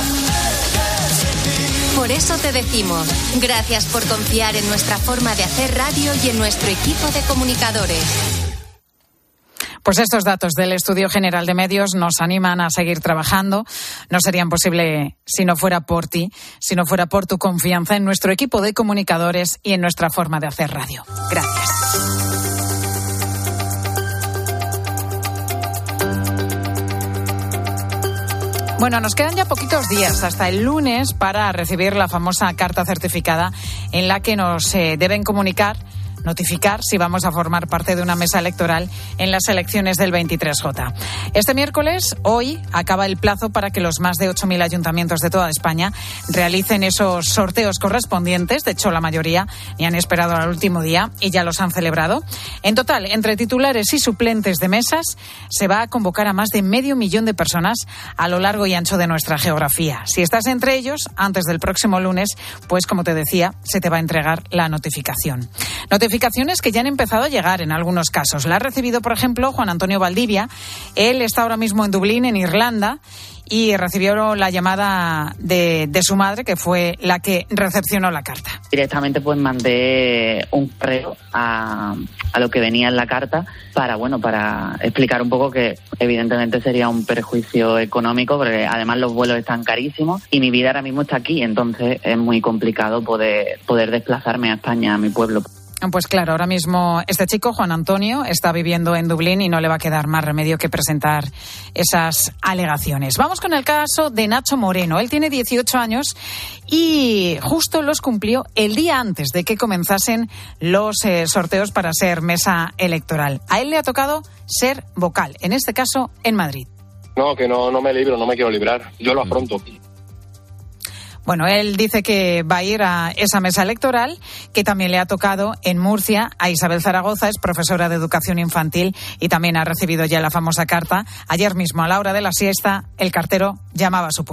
S15: Por eso te decimos, gracias por confiar en nuestra forma de hacer radio y en nuestro equipo de comunicadores.
S1: Pues estos datos del Estudio General de Medios nos animan a seguir trabajando. No serían posible si no fuera por ti, si no fuera por tu confianza en nuestro equipo de comunicadores y en nuestra forma de hacer radio. Gracias. Bueno, nos quedan ya poquitos días hasta el lunes para recibir la famosa carta certificada en la que nos eh, deben comunicar, notificar si vamos a formar parte de una mesa electoral en las elecciones del veintitrés J. Este miércoles, hoy, acaba el plazo para que los más de ocho mil ayuntamientos de toda España realicen esos sorteos correspondientes. De hecho, la mayoría ni han esperado al último día y ya los han celebrado. En total, entre titulares y suplentes de mesas, se va a convocar a más de medio millón de personas a lo largo y ancho de nuestra geografía. Si estás entre ellos, antes del próximo lunes, pues como te decía, se te va a entregar la notificación. Notificaciones que ya han empezado a llegar en algunos casos. La ha recibido, por ejemplo, Juan Antonio Valdivia. Él está ahora mismo en Dublín, en Irlanda, y recibió la llamada de, de su madre, que fue la que recepcionó la carta.
S18: Directamente pues mandé un correo a, a lo que venía en la carta para, bueno, para explicar un poco que evidentemente sería un perjuicio económico, porque además los vuelos están carísimos y mi vida ahora mismo está aquí, entonces es muy complicado poder, poder desplazarme a España, a mi pueblo.
S1: Pues claro, ahora mismo este chico, Juan Antonio, está viviendo en Dublín y no le va a quedar más remedio que presentar esas alegaciones. Vamos con el caso de Nacho Moreno. Él tiene dieciocho años y justo los cumplió el día antes de que comenzasen los eh, sorteos para ser mesa electoral. A él le ha tocado ser vocal, en este caso en Madrid.
S19: No, que no, no me libro, no me quiero librar. Yo lo afronto.
S1: Bueno, él dice que va a ir a esa mesa electoral, que también le ha tocado en Murcia a Isabel Zaragoza, es profesora de educación infantil y también ha recibido ya la famosa carta. Ayer mismo, a la hora de la siesta, el cartero llamaba a su puerta.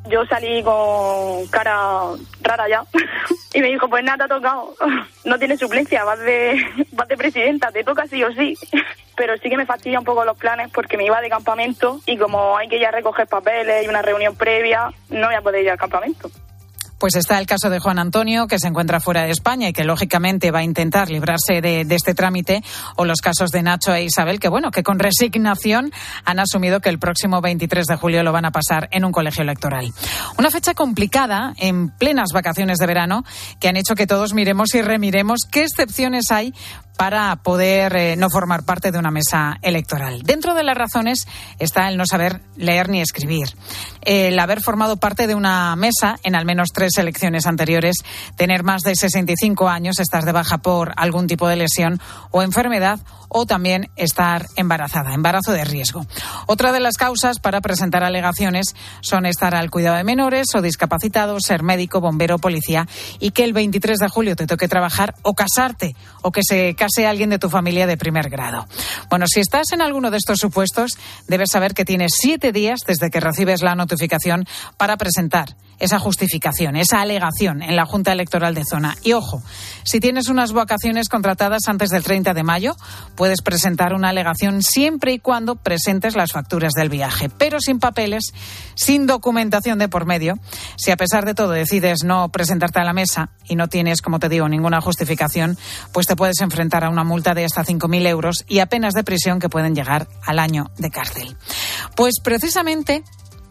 S3: Yo salí con cara rara ya y me dijo, pues nada, te ha tocado, no tienes suplencia, vas de, vas de presidenta, te toca sí o sí. Pero sí que me fastidia un poco los planes porque me iba de campamento y como hay que ya recoger papeles y una reunión previa, no voy a poder ir al campamento.
S1: Pues está el caso de Juan Antonio, que se encuentra fuera de España y que lógicamente va a intentar librarse de, de este trámite, o los casos de Nacho e Isabel, que bueno, que con resignación han asumido que el próximo veintitrés de julio lo van a pasar en un colegio electoral. Una fecha complicada, en plenas vacaciones de verano, que han hecho que todos miremos y remiremos qué excepciones hay para poder eh, no formar parte de una mesa electoral. Dentro de las razones está el no saber leer ni escribir, el haber formado parte de una mesa en al menos tres elecciones anteriores, tener más de sesenta y cinco años, estar de baja por algún tipo de lesión o enfermedad, o también estar embarazada, embarazo de riesgo. Otra de las causas para presentar alegaciones son estar al cuidado de menores o discapacitados, ser médico, bombero, policía, y que el veintitrés de julio te toque trabajar o casarte, o que se case alguien de tu familia de primer grado. Bueno, si estás en alguno de estos supuestos, debes saber que tienes siete días desde que recibes la notificación para presentar esa justificación, esa alegación en la Junta Electoral de Zona. Y ojo, si tienes unas vacaciones contratadas antes del treinta de mayo, puedes presentar una alegación siempre y cuando presentes las facturas del viaje, pero sin papeles, sin documentación de por medio. Si a pesar de todo decides no presentarte a la mesa y no tienes, como te digo, ninguna justificación, pues te puedes enfrentar a una multa de hasta cinco mil euros y a penas de prisión que pueden llegar al año de cárcel. Pues precisamente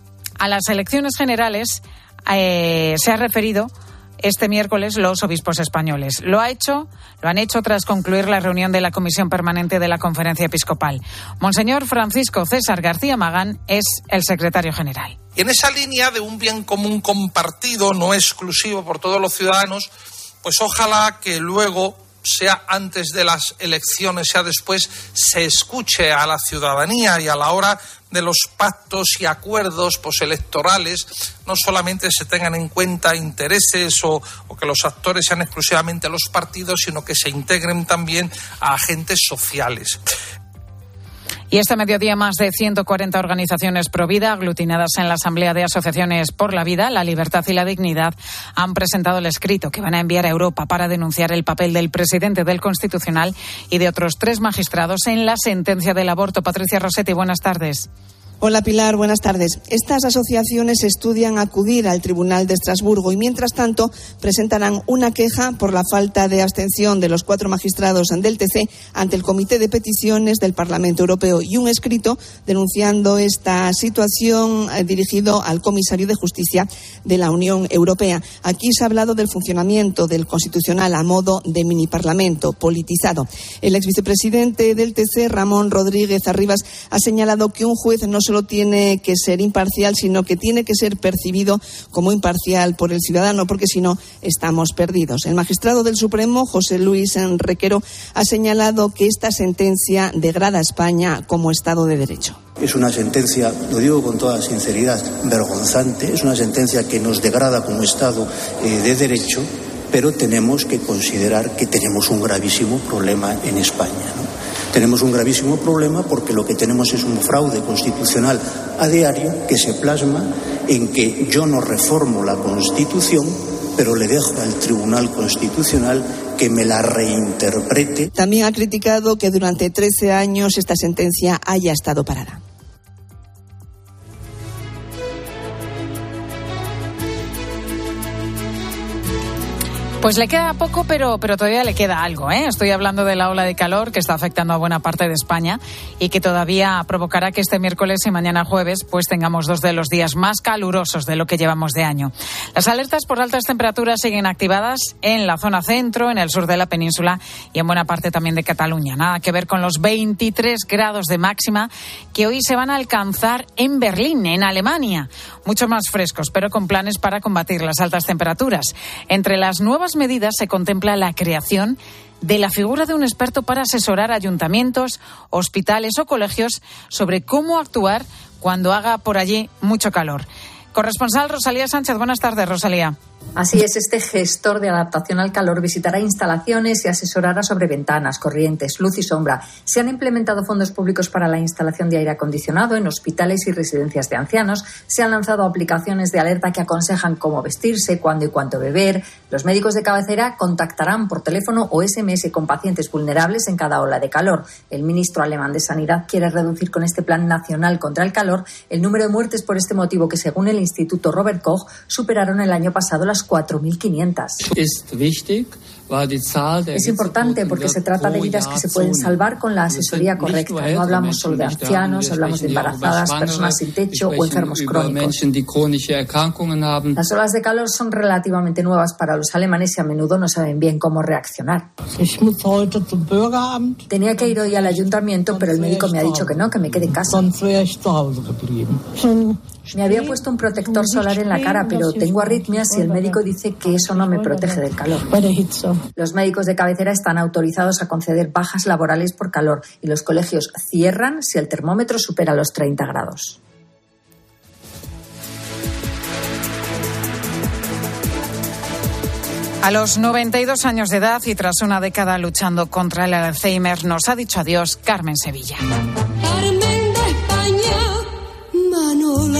S1: a las elecciones generales eh, se ha referido este miércoles los obispos españoles. Lo ha hecho, lo han hecho tras concluir la reunión de la Comisión Permanente de la Conferencia Episcopal. Monseñor Francisco César García Magán es el secretario general.
S6: Y en esa línea de un bien común compartido, no exclusivo por todos los ciudadanos, pues ojalá que luego, sea antes de las elecciones, sea después, se escuche a la ciudadanía y a la hora de los pactos y acuerdos postelectorales no solamente se tengan en cuenta intereses o, o que los actores sean exclusivamente los partidos, sino que se integren también a agentes sociales.
S1: Y este mediodía más de ciento cuarenta organizaciones pro vida, aglutinadas en la Asamblea de Asociaciones por la Vida, la Libertad y la Dignidad, han presentado el escrito que van a enviar a Europa para denunciar el papel del presidente del Constitucional y de otros tres magistrados en la sentencia del aborto. Patricia Rossetti, buenas tardes.
S14: Hola Pilar, buenas tardes. Estas asociaciones estudian acudir al Tribunal de Estrasburgo y mientras tanto presentarán una queja por la falta de abstención de los cuatro magistrados del T C ante el Comité de Peticiones del Parlamento Europeo y un escrito denunciando esta situación eh, dirigido al Comisario de Justicia de la Unión Europea. Aquí se ha hablado del funcionamiento del Constitucional a modo de mini parlamento politizado. El exvicepresidente del T C, Ramón Rodríguez Arribas, ha señalado que un juez no solo tiene que ser imparcial, sino que tiene que ser percibido como imparcial por el ciudadano, porque si no, estamos perdidos. El magistrado del Supremo, José Luis Requero, ha señalado que esta sentencia degrada a España como Estado de Derecho.
S7: Es una sentencia, lo digo con toda sinceridad, vergonzante. Es una sentencia que nos degrada como Estado eh, de Derecho, pero tenemos que considerar que tenemos un gravísimo problema en España, ¿no? Tenemos un gravísimo problema porque lo que tenemos es un fraude constitucional a diario que se plasma en que yo no reformo la Constitución, pero le dejo al Tribunal Constitucional que me la reinterprete.
S14: También ha criticado que durante trece años esta sentencia haya estado parada.
S1: Pues le queda poco, pero, pero todavía le queda algo, ¿eh? Estoy hablando de la ola de calor que está afectando a buena parte de España y que todavía provocará que este miércoles y mañana jueves pues tengamos dos de los días más calurosos de lo que llevamos de año. Las alertas por altas temperaturas siguen activadas en la zona centro, en el sur de la península y en buena parte también de Cataluña. Nada que ver con los veintitrés grados de máxima que hoy se van a alcanzar en Berlín, en Alemania. Mucho más frescos, pero con planes para combatir las altas temperaturas. Entre las nuevas medidas se contempla la creación de la figura de un experto para asesorar a ayuntamientos, hospitales o colegios sobre cómo actuar cuando haga por allí mucho calor. Corresponsal Rosalía Sánchez, buenas tardes, Rosalía.
S8: Así es, este gestor de adaptación al calor visitará instalaciones y asesorará sobre ventanas, corrientes, luz y sombra. Se han implementado fondos públicos para la instalación de aire acondicionado en hospitales y residencias de ancianos. Se han lanzado aplicaciones de alerta que aconsejan cómo vestirse, cuándo y cuánto beber. Los médicos de cabecera contactarán por teléfono o ese eme ese con pacientes vulnerables en cada ola de calor. El ministro alemán de Sanidad quiere reducir con este plan nacional contra el calor el número de muertes por este motivo, que según el Instituto Robert Koch superaron el año pasado las cuatro mil quinientas. Es importante porque se trata de vidas que se pueden salvar con la asesoría correcta. No hablamos solo de ancianos, hablamos de embarazadas, personas sin techo o enfermos crónicos. Las olas de calor son relativamente nuevas para los alemanes y a menudo no saben bien cómo reaccionar. Tenía que ir hoy al ayuntamiento, pero el médico me ha dicho que no, que me quede en casa. Me había puesto un protector solar en la cara, pero tengo arritmias y el médico dice que eso no me protege del calor. Los médicos de cabecera están autorizados a conceder bajas laborales por calor y los colegios cierran si el termómetro supera los treinta grados.
S1: A los noventa y dos años de edad y tras una década luchando contra el Alzheimer, nos ha dicho adiós Carmen Sevilla.
S10: Carmen de España, Manola.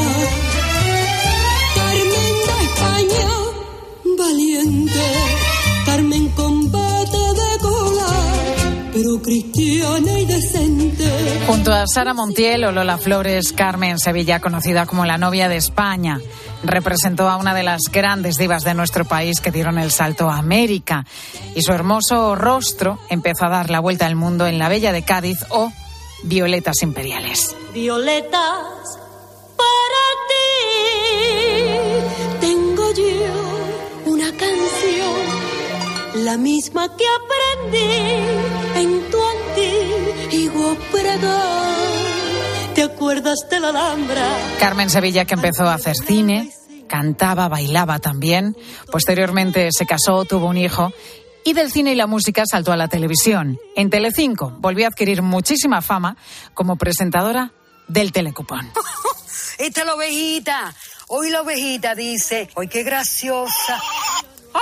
S10: Carmen de España, valiente. Carmen con bata de cola, pero cristiana y decente.
S1: Junto a Sara Montiel o Lola Flores, Carmen Sevilla, conocida como la novia de España, representó a una de las grandes divas de nuestro país que dieron el salto a América. Y su hermoso rostro empezó a dar la vuelta al mundo en La Bella de Cádiz o Violetas Imperiales.
S10: Violetas para ti, tengo yo una canción, la misma que aprendí en tu antiguo Prado. ¿Te acuerdas de la Alhambra?
S1: Carmen Sevilla, que empezó a hacer cine, cantaba, bailaba también. Posteriormente se casó, tuvo un hijo y del cine y la música saltó a la televisión. En Telecinco volvió a adquirir muchísima fama como presentadora del Telecupón.
S17: Esta es la ovejita. Hoy la ovejita dice, ¡ay, qué graciosa! ¡Ah!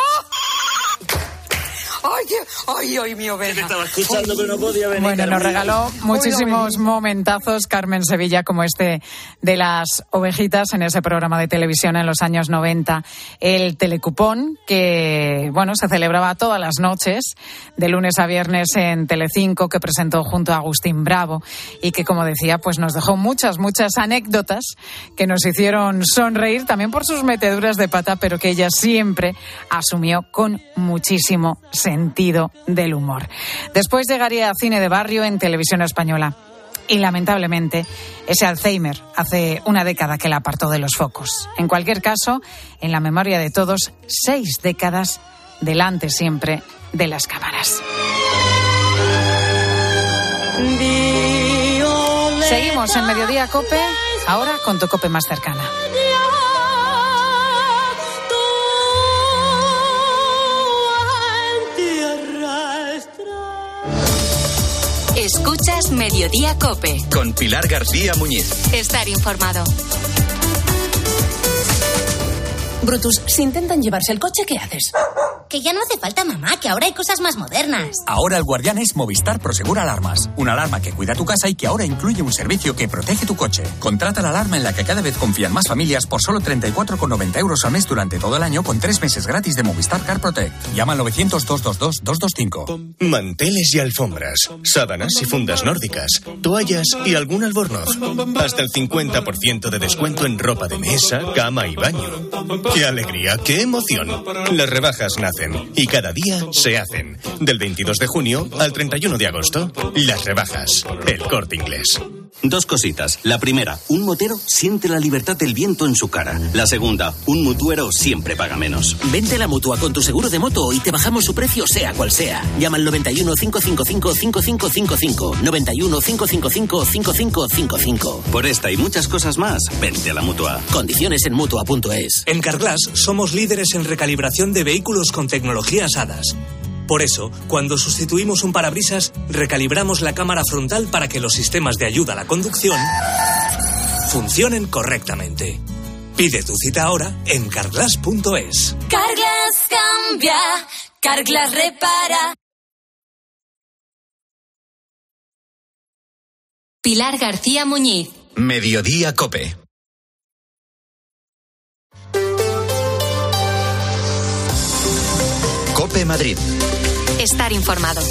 S17: ¡Ay, ay, ay, mi oveja!
S20: Estaba escuchando, pero no podía venir.
S1: Bueno, nos regaló muchísimos momentazos Carmen Sevilla, como este de las ovejitas en ese programa de televisión en los años noventa, el Telecupón, que, bueno, se celebraba todas las noches, de lunes a viernes en Telecinco, que presentó junto a Agustín Bravo y que, como decía, pues nos dejó muchas, muchas anécdotas que nos hicieron sonreír también por sus meteduras de pata, pero que ella siempre asumió con muchísimo sentido del humor. Después llegaría a cine de barrio en Televisión Española. Y lamentablemente, ese Alzheimer hace una década que la apartó de los focos. En cualquier caso, en la memoria de todos, seis décadas delante siempre de las cámaras. Violeta. Seguimos en Mediodía Cope, ahora con tu Cope más cercana.
S15: Escuchas Mediodía Cope.
S2: Con Pilar García Muñiz.
S15: Estar informado.
S21: Brutus, si intentan llevarse el coche, ¿qué haces?
S22: Que ya no hace falta, mamá, que ahora hay cosas más modernas.
S23: Ahora el guardián es Movistar Prosegur Alarmas. Una alarma que cuida tu casa y que ahora incluye un servicio que protege tu coche. Contrata la alarma en la que cada vez confían más familias por solo treinta y cuatro con noventa euros al mes durante todo el año con tres meses gratis de Movistar Car Protect. Llama al novecientos, doscientos veintidós, doscientos veinticinco.
S24: Manteles y alfombras, sábanas y fundas nórdicas, toallas y algún albornoz. Hasta el cincuenta por ciento de descuento en ropa de mesa, cama y baño. ¡Qué alegría, qué emoción! Las rebajas nacen y cada día se hacen. Del veintidós de junio al treinta y uno de agosto. Las rebajas. El Corte Inglés.
S25: Dos cositas. La primera, un motero siente la libertad del viento en su cara. La segunda, un mutuero siempre paga menos.
S26: Vente a la Mutua con tu seguro de moto y te bajamos su precio sea cual sea. Llama al noventa y uno, cinco cinco cinco, cinco cinco cinco cinco. noventa y uno, cinco cinco cinco, cinco cinco cinco cinco.
S25: Por esta y muchas cosas más, vente a la Mutua.
S26: Condiciones en Mutua punto es.
S27: En Carglass somos líderes en recalibración de vehículos con tecnologías A D A S. Por eso, cuando sustituimos un parabrisas, recalibramos la cámara frontal para que los sistemas de ayuda a la conducción funcionen correctamente. Pide tu cita ahora en carglass punto es.
S15: Carglass.
S10: cambia, Carglass repara.
S15: Pilar García Muñiz.
S2: Mediodía Cope. Cope Madrid.
S15: Estar informado.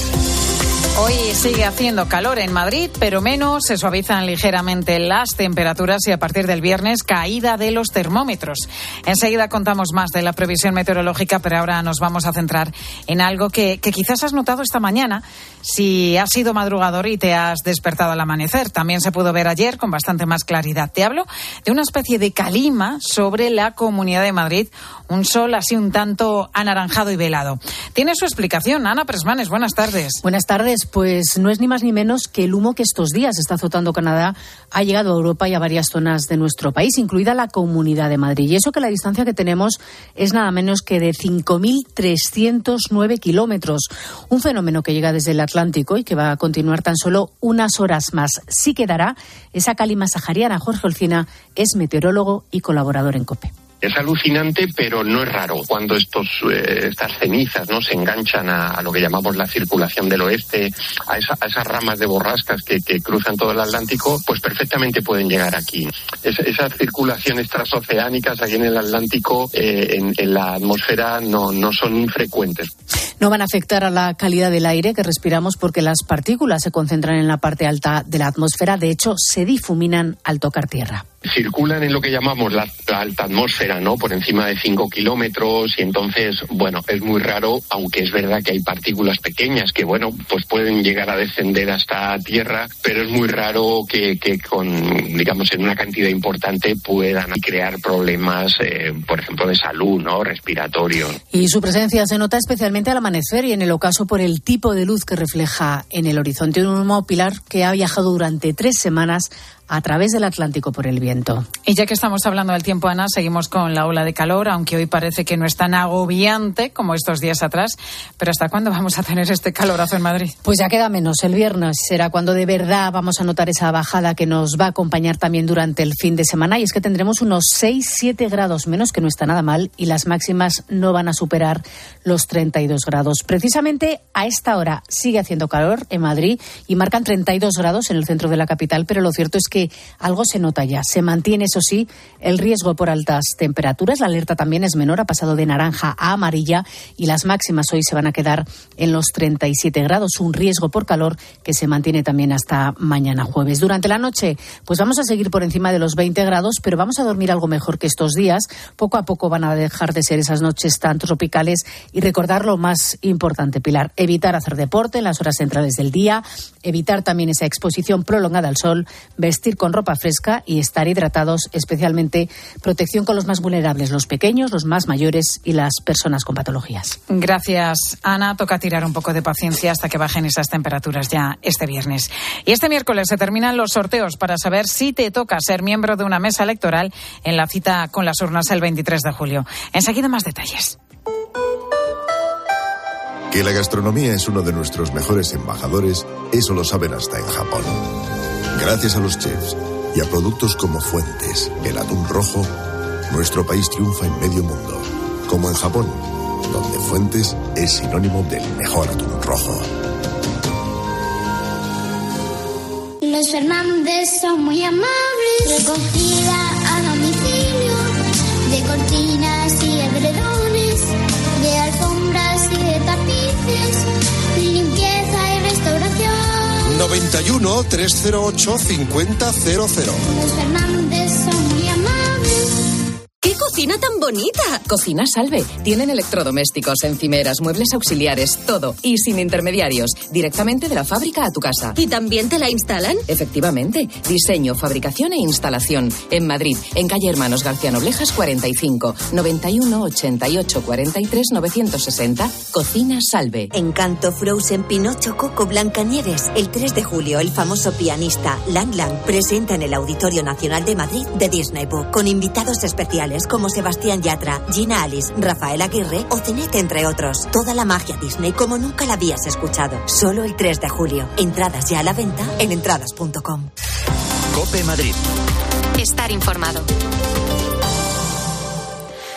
S1: Hoy sigue haciendo calor en Madrid, pero menos, se suavizan ligeramente las temperaturas y a partir del viernes caída de los termómetros. Enseguida contamos más de la previsión meteorológica, pero ahora nos vamos a centrar en algo que, que quizás has notado esta mañana si has sido madrugador y te has despertado al amanecer. También se pudo ver ayer con bastante más claridad. Te hablo de una especie de calima sobre la Comunidad de Madrid, un sol así un tanto anaranjado y velado. Tiene su explicación. Ana Presmanes, buenas tardes.
S4: Buenas tardes. Pues no es ni más ni menos que el humo que estos días está azotando Canadá ha llegado a Europa y a varias zonas de nuestro país, incluida la Comunidad de Madrid. Y eso que la distancia que tenemos es nada menos que de cinco mil trescientos nueve kilómetros. Un fenómeno que llega desde el Atlántico y que va a continuar tan solo unas horas más. Sí quedará esa calima sahariana. Jorge Olcina es meteorólogo y colaborador en COPE.
S5: Es alucinante, pero no es raro. Cuando estos eh, estas cenizas no se enganchan a, a lo que llamamos la circulación del oeste, a, esa, a esas ramas de borrascas que, que cruzan todo el Atlántico, pues perfectamente pueden llegar aquí. Es, esas circulaciones transoceánicas aquí en el Atlántico, eh, en, en la atmósfera, no, no son infrecuentes.
S4: No van a afectar a la calidad del aire que respiramos porque las partículas se concentran en la parte alta de la atmósfera. De hecho, se difuminan al tocar tierra.
S5: Circulan en lo que llamamos la, la alta atmósfera, ¿no? Por encima de cinco kilómetros y entonces, bueno, es muy raro, aunque es verdad que hay partículas pequeñas que, bueno, pues pueden llegar a descender hasta tierra, pero es muy raro que, que con, digamos, en una cantidad importante puedan crear problemas, eh, por ejemplo, de salud, ¿no? Respiratorio.
S4: Y su presencia se nota especialmente al amanecer y en el ocaso por el tipo de luz que refleja en el horizonte. Un humo, Pilar, que ha viajado durante tres semanas a través del Atlántico por el viento.
S1: Y ya que estamos hablando del tiempo, Ana, seguimos con la ola de calor, aunque hoy parece que no es tan agobiante como estos días atrás. Pero ¿hasta cuándo vamos a tener este calorazo en Madrid?
S4: Pues ya queda menos. El viernes será cuando de verdad vamos a notar esa bajada que nos va a acompañar también durante el fin de semana. Y es que tendremos unos seis siete grados menos, que no está nada mal, y las máximas no van a superar los treinta y dos grados. Precisamente a esta hora sigue haciendo calor en Madrid y marcan treinta y dos grados en el centro de la capital, pero lo cierto es que que algo se nota ya. Se mantiene, eso sí, el riesgo por altas temperaturas. La alerta también es menor, ha pasado de naranja a amarilla y las máximas hoy se van a quedar en los treinta y siete grados. Un riesgo por calor que se mantiene también hasta mañana jueves. Durante la noche, pues vamos a seguir por encima de los veinte grados, pero vamos a dormir algo mejor que estos días. Poco a poco van a dejar de ser esas noches tan tropicales y recordar lo más importante, Pilar, evitar hacer deporte en las horas centrales del día, evitar también esa exposición prolongada al sol, vestir con ropa fresca y estar hidratados, especialmente protección con los más vulnerables, los pequeños, los más mayores y las personas con patologías.
S1: Gracias, Ana. Toca tirar un poco de paciencia hasta que bajen esas temperaturas ya este viernes. Y este miércoles se terminan los sorteos para saber si te toca ser miembro de una mesa electoral en la cita con las urnas el veintitrés de julio. Enseguida más detalles.
S11: Que la gastronomía es uno de nuestros mejores embajadores, eso lo saben hasta en Japón. Gracias a los chefs y a productos como Fuentes, el atún rojo, nuestro país triunfa en medio mundo, como en Japón, donde Fuentes es sinónimo del mejor atún rojo.
S12: Los Fernández son muy amables, recogida a domicilio, de cortinas y edredones, de alfombras y de tapices, limpieza y restauración.
S13: noventa y uno, trescientos ocho, cincuenta cero cero.
S12: Los Fernández son muy amables.
S16: ¡Qué cocina tan bonita! Cocina Salve. Tienen electrodomésticos, encimeras, muebles auxiliares, todo. Y sin intermediarios. Directamente de la fábrica a tu casa.
S13: ¿Y también te la instalan?
S16: Efectivamente. Diseño, fabricación e instalación. En Madrid, en calle Hermanos García Noblejas cuarenta y cinco. noventa y uno, ochenta y ocho, cuarenta y tres, novecientos sesenta. Cocina Salve.
S20: Encanto, Frozen, Pinocho, Coco, Blancanieves. El tres de julio, el famoso pianista Lang Lang presenta en el Auditorio Nacional de Madrid The Disney Book, con invitados especiales como Sebastián Yatra, Gina Alice, Rafael Aguirre o Zenet, entre otros. Toda la magia Disney como nunca la habías escuchado. Solo el tres de julio. Entradas ya a la venta en entradas punto com.
S2: COPE Madrid.
S15: Estar informado.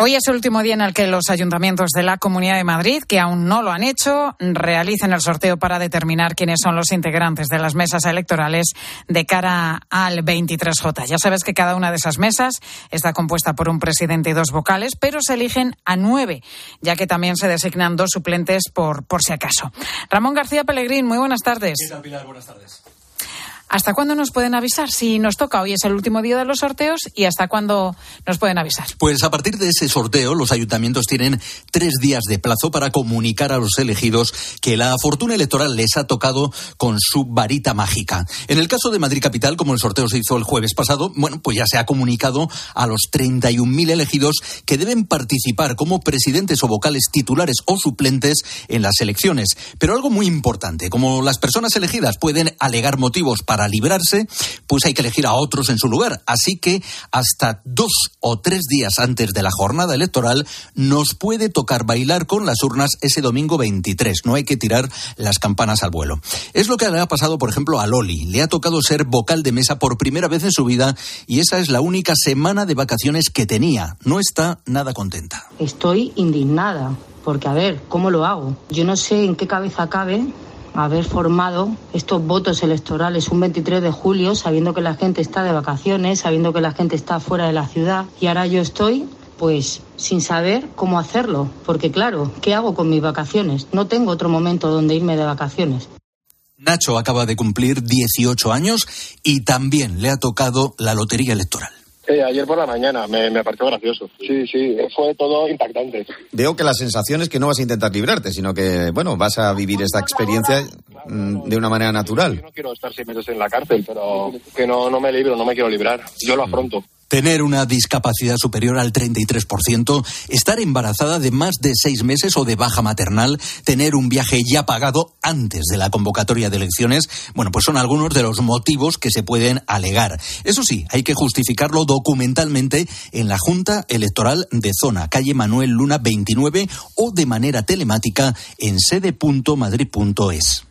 S1: Hoy es el último día en el que los ayuntamientos de la Comunidad de Madrid, que aún no lo han hecho, realicen el sorteo para determinar quiénes son los integrantes de las mesas electorales de cara al veintitrés J. Ya sabes que cada una de esas mesas está compuesta por un presidente y dos vocales, pero se eligen a nueve, ya que también se designan dos suplentes por, por si acaso. Ramón García Pellegrín, muy buenas tardes.
S3: ¿Qué tal, Pilar? Buenas tardes.
S1: ¿Hasta cuándo nos pueden avisar si nos toca? Hoy es el último día de los sorteos y ¿hasta cuándo nos pueden avisar?
S3: Pues a partir de ese sorteo, los ayuntamientos tienen tres días de plazo para comunicar a los elegidos que la fortuna electoral les ha tocado con su varita mágica. En el caso de Madrid Capital, como el sorteo se hizo el jueves pasado, bueno, pues ya se ha comunicado a los treinta y un mil elegidos que deben participar como presidentes o vocales titulares o suplentes en las elecciones. Pero algo muy importante, como las personas elegidas pueden alegar motivos para librarse, pues hay que elegir a otros en su lugar. Así que hasta dos o tres días antes de la jornada electoral nos puede tocar bailar con las urnas ese domingo veintitrés. No hay que tirar las campanas al vuelo. Es lo que le ha pasado, por ejemplo, a Loli. Le ha tocado ser vocal de mesa por primera vez en su vida y esa es la única semana de vacaciones que tenía. No está nada contenta.
S6: Estoy indignada, porque a ver, ¿cómo lo hago? Yo no sé en qué cabeza cabe haber formado estos votos electorales un veintitrés de julio, sabiendo que la gente está de vacaciones, sabiendo que la gente está fuera de la ciudad, y ahora yo estoy, pues, sin saber cómo hacerlo, porque claro, ¿qué hago con mis vacaciones? No tengo otro momento donde irme de vacaciones.
S3: Nacho acaba de cumplir dieciocho años y también le ha tocado la lotería electoral.
S7: Eh, ayer por la mañana, me, me pareció gracioso. Sí, sí, fue todo impactante.
S9: Veo que la sensación es que no vas a intentar librarte, sino que, bueno, vas a vivir esta experiencia mm, de una manera natural.
S7: Yo no quiero estar seis meses en la cárcel, pero que no, no me libro, no me quiero librar. Yo lo afronto.
S3: Tener una discapacidad superior al treinta y tres por ciento, estar embarazada de más de seis meses o de baja maternal, tener un viaje ya pagado antes de la convocatoria de elecciones, bueno, pues son algunos de los motivos que se pueden alegar. Eso sí, hay que justificarlo documentalmente en la Junta Electoral de Zona, calle Manuel Luna veintinueve o de manera telemática en sede punto madrid punto es.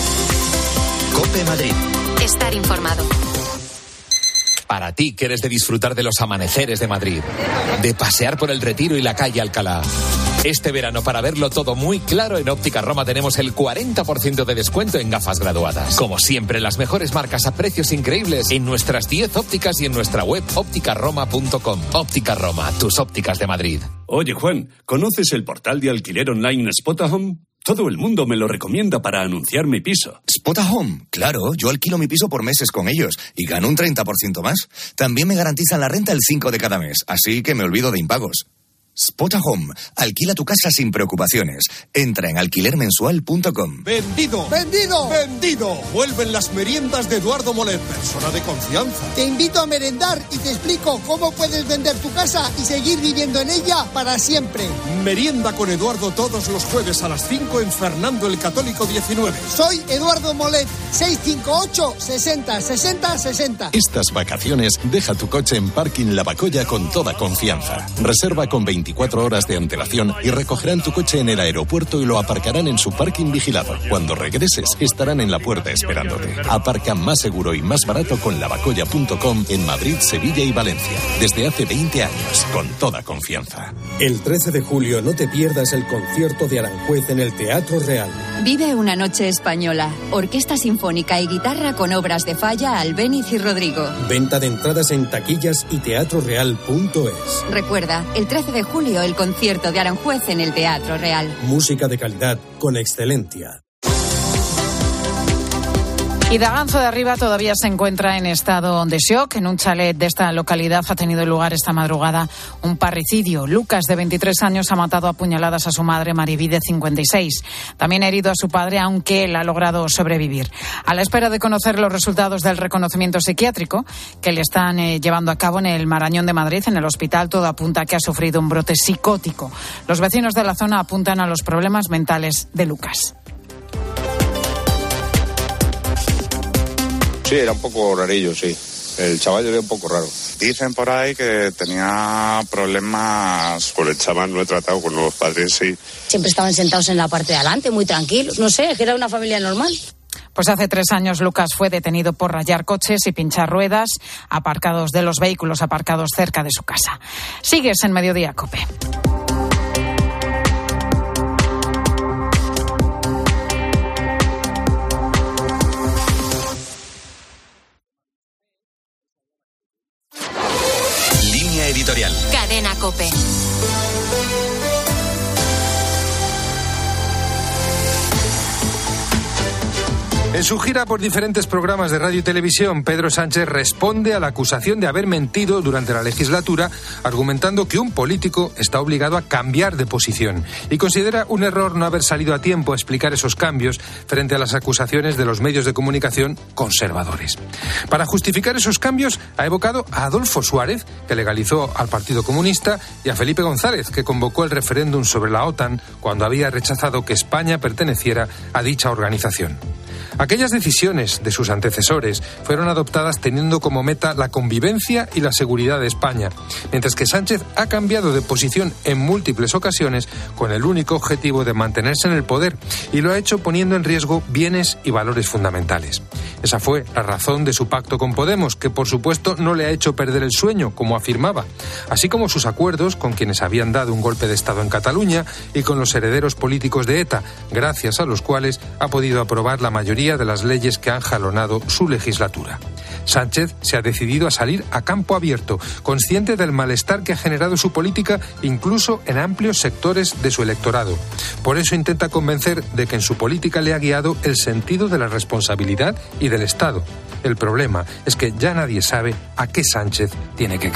S2: COPE Madrid.
S15: Estar informado.
S14: Para ti, que eres de disfrutar de los amaneceres de Madrid, de pasear por el Retiro y la calle Alcalá. Este verano, para verlo todo muy claro, en Óptica Roma tenemos el cuarenta por ciento de descuento en gafas graduadas. Como siempre, las mejores marcas a precios increíbles en nuestras diez ópticas y en nuestra web óptica roma punto com. Óptica Roma, tus ópticas de Madrid.
S18: Oye, Juan, ¿conoces el portal de alquiler online Spotahome? Todo el mundo me lo recomienda para anunciar mi piso.
S19: Spotahome, claro, yo alquilo mi piso por meses con ellos y gano un treinta por ciento más. También me garantizan la renta el cinco de cada mes, así que me olvido de impagos. Spotahome, alquila tu casa sin preocupaciones. Entra en alquiler mensual punto com.
S13: ¡Vendido! ¡Vendido! ¡Vendido! Vuelven las meriendas de Eduardo Molet, persona de confianza.
S28: Te invito a merendar y te explico cómo puedes vender tu casa y seguir viviendo en ella para siempre.
S13: Merienda con Eduardo todos los jueves a las cinco en Fernando el Católico diecinueve.
S28: Soy Eduardo Molet, seis cinco ocho, sesenta, sesenta, sesenta.
S29: Estas vacaciones deja tu coche en Parking Lavacolla con toda confianza. Reserva con veinticuatro horas de antelación y recogerán tu coche en el aeropuerto y lo aparcarán en su parking vigilado. Cuando regreses, estarán en la puerta esperándote. Aparca más seguro y más barato con lavacolla punto com en Madrid, Sevilla y Valencia. Desde hace veinte años, con toda confianza.
S30: El trece de julio no te pierdas el concierto de Aranjuez en el Teatro Real.
S31: Vive una noche española. Orquesta sinfónica y guitarra con obras de Falla, Albéniz y Rodrigo.
S30: Venta de entradas en taquillas y teatro real punto es.
S31: Recuerda, el trece de julio el concierto de Aranjuez en el Teatro Real.
S30: Música de calidad con excelencia.
S1: Y Daganzo de Arriba todavía se encuentra en estado de shock. En un chalet de esta localidad ha tenido lugar esta madrugada un parricidio. Lucas, de veintitrés años, ha matado a puñaladas a su madre, Mariví, de cincuenta y seis. También ha herido a su padre, aunque él ha logrado sobrevivir. A la espera de conocer los resultados del reconocimiento psiquiátrico que le están eh, llevando a cabo en el Marañón de Madrid, en el hospital, todo apunta a que ha sufrido un brote psicótico. Los vecinos de la zona apuntan a los problemas mentales de Lucas.
S32: Sí, era un poco rarillo, sí. El chaval era un poco raro.
S33: Dicen por ahí que tenía problemas con el chaval, no he tratado con los padres, sí.
S34: Siempre estaban sentados en la parte de adelante, muy tranquilos. No sé, que era una familia normal.
S1: Pues hace tres años Lucas fue detenido por rayar coches y pinchar ruedas aparcados de los vehículos aparcados cerca de su casa. Sigues en Mediodía COPE.
S2: Línea editorial.
S15: Cadena COPE.
S4: En su gira por diferentes programas de radio y televisión, Pedro Sánchez responde a la acusación de haber mentido durante la legislatura, argumentando que un político está obligado a cambiar de posición y considera un error no haber salido a tiempo a explicar esos cambios frente a las acusaciones de los medios de comunicación conservadores. Para justificar esos cambios, ha evocado a Adolfo Suárez, que legalizó al Partido Comunista, y a Felipe González, que convocó el referéndum sobre la OTAN cuando había rechazado que España perteneciera a dicha organización. Aquellas decisiones de sus antecesores fueron adoptadas teniendo como meta la convivencia y la seguridad de España, mientras que Sánchez ha cambiado de posición en múltiples ocasiones con el único objetivo de mantenerse en el poder, y lo ha hecho poniendo en riesgo bienes y valores fundamentales. Esa fue la razón de su pacto con Podemos, que por supuesto no le ha hecho perder el sueño, como afirmaba, así como sus acuerdos con quienes habían dado un golpe de Estado en Cataluña y con los herederos políticos de ETA, gracias a los cuales ha podido aprobar la mayoría de las leyes que han jalonado su legislatura. Sánchez se ha decidido a salir a campo abierto, consciente del malestar que ha generado su política incluso en amplios sectores de su electorado. Por eso intenta convencer de que en su política le ha guiado el sentido de la responsabilidad y del Estado. El problema es que ya nadie sabe a qué Sánchez tiene que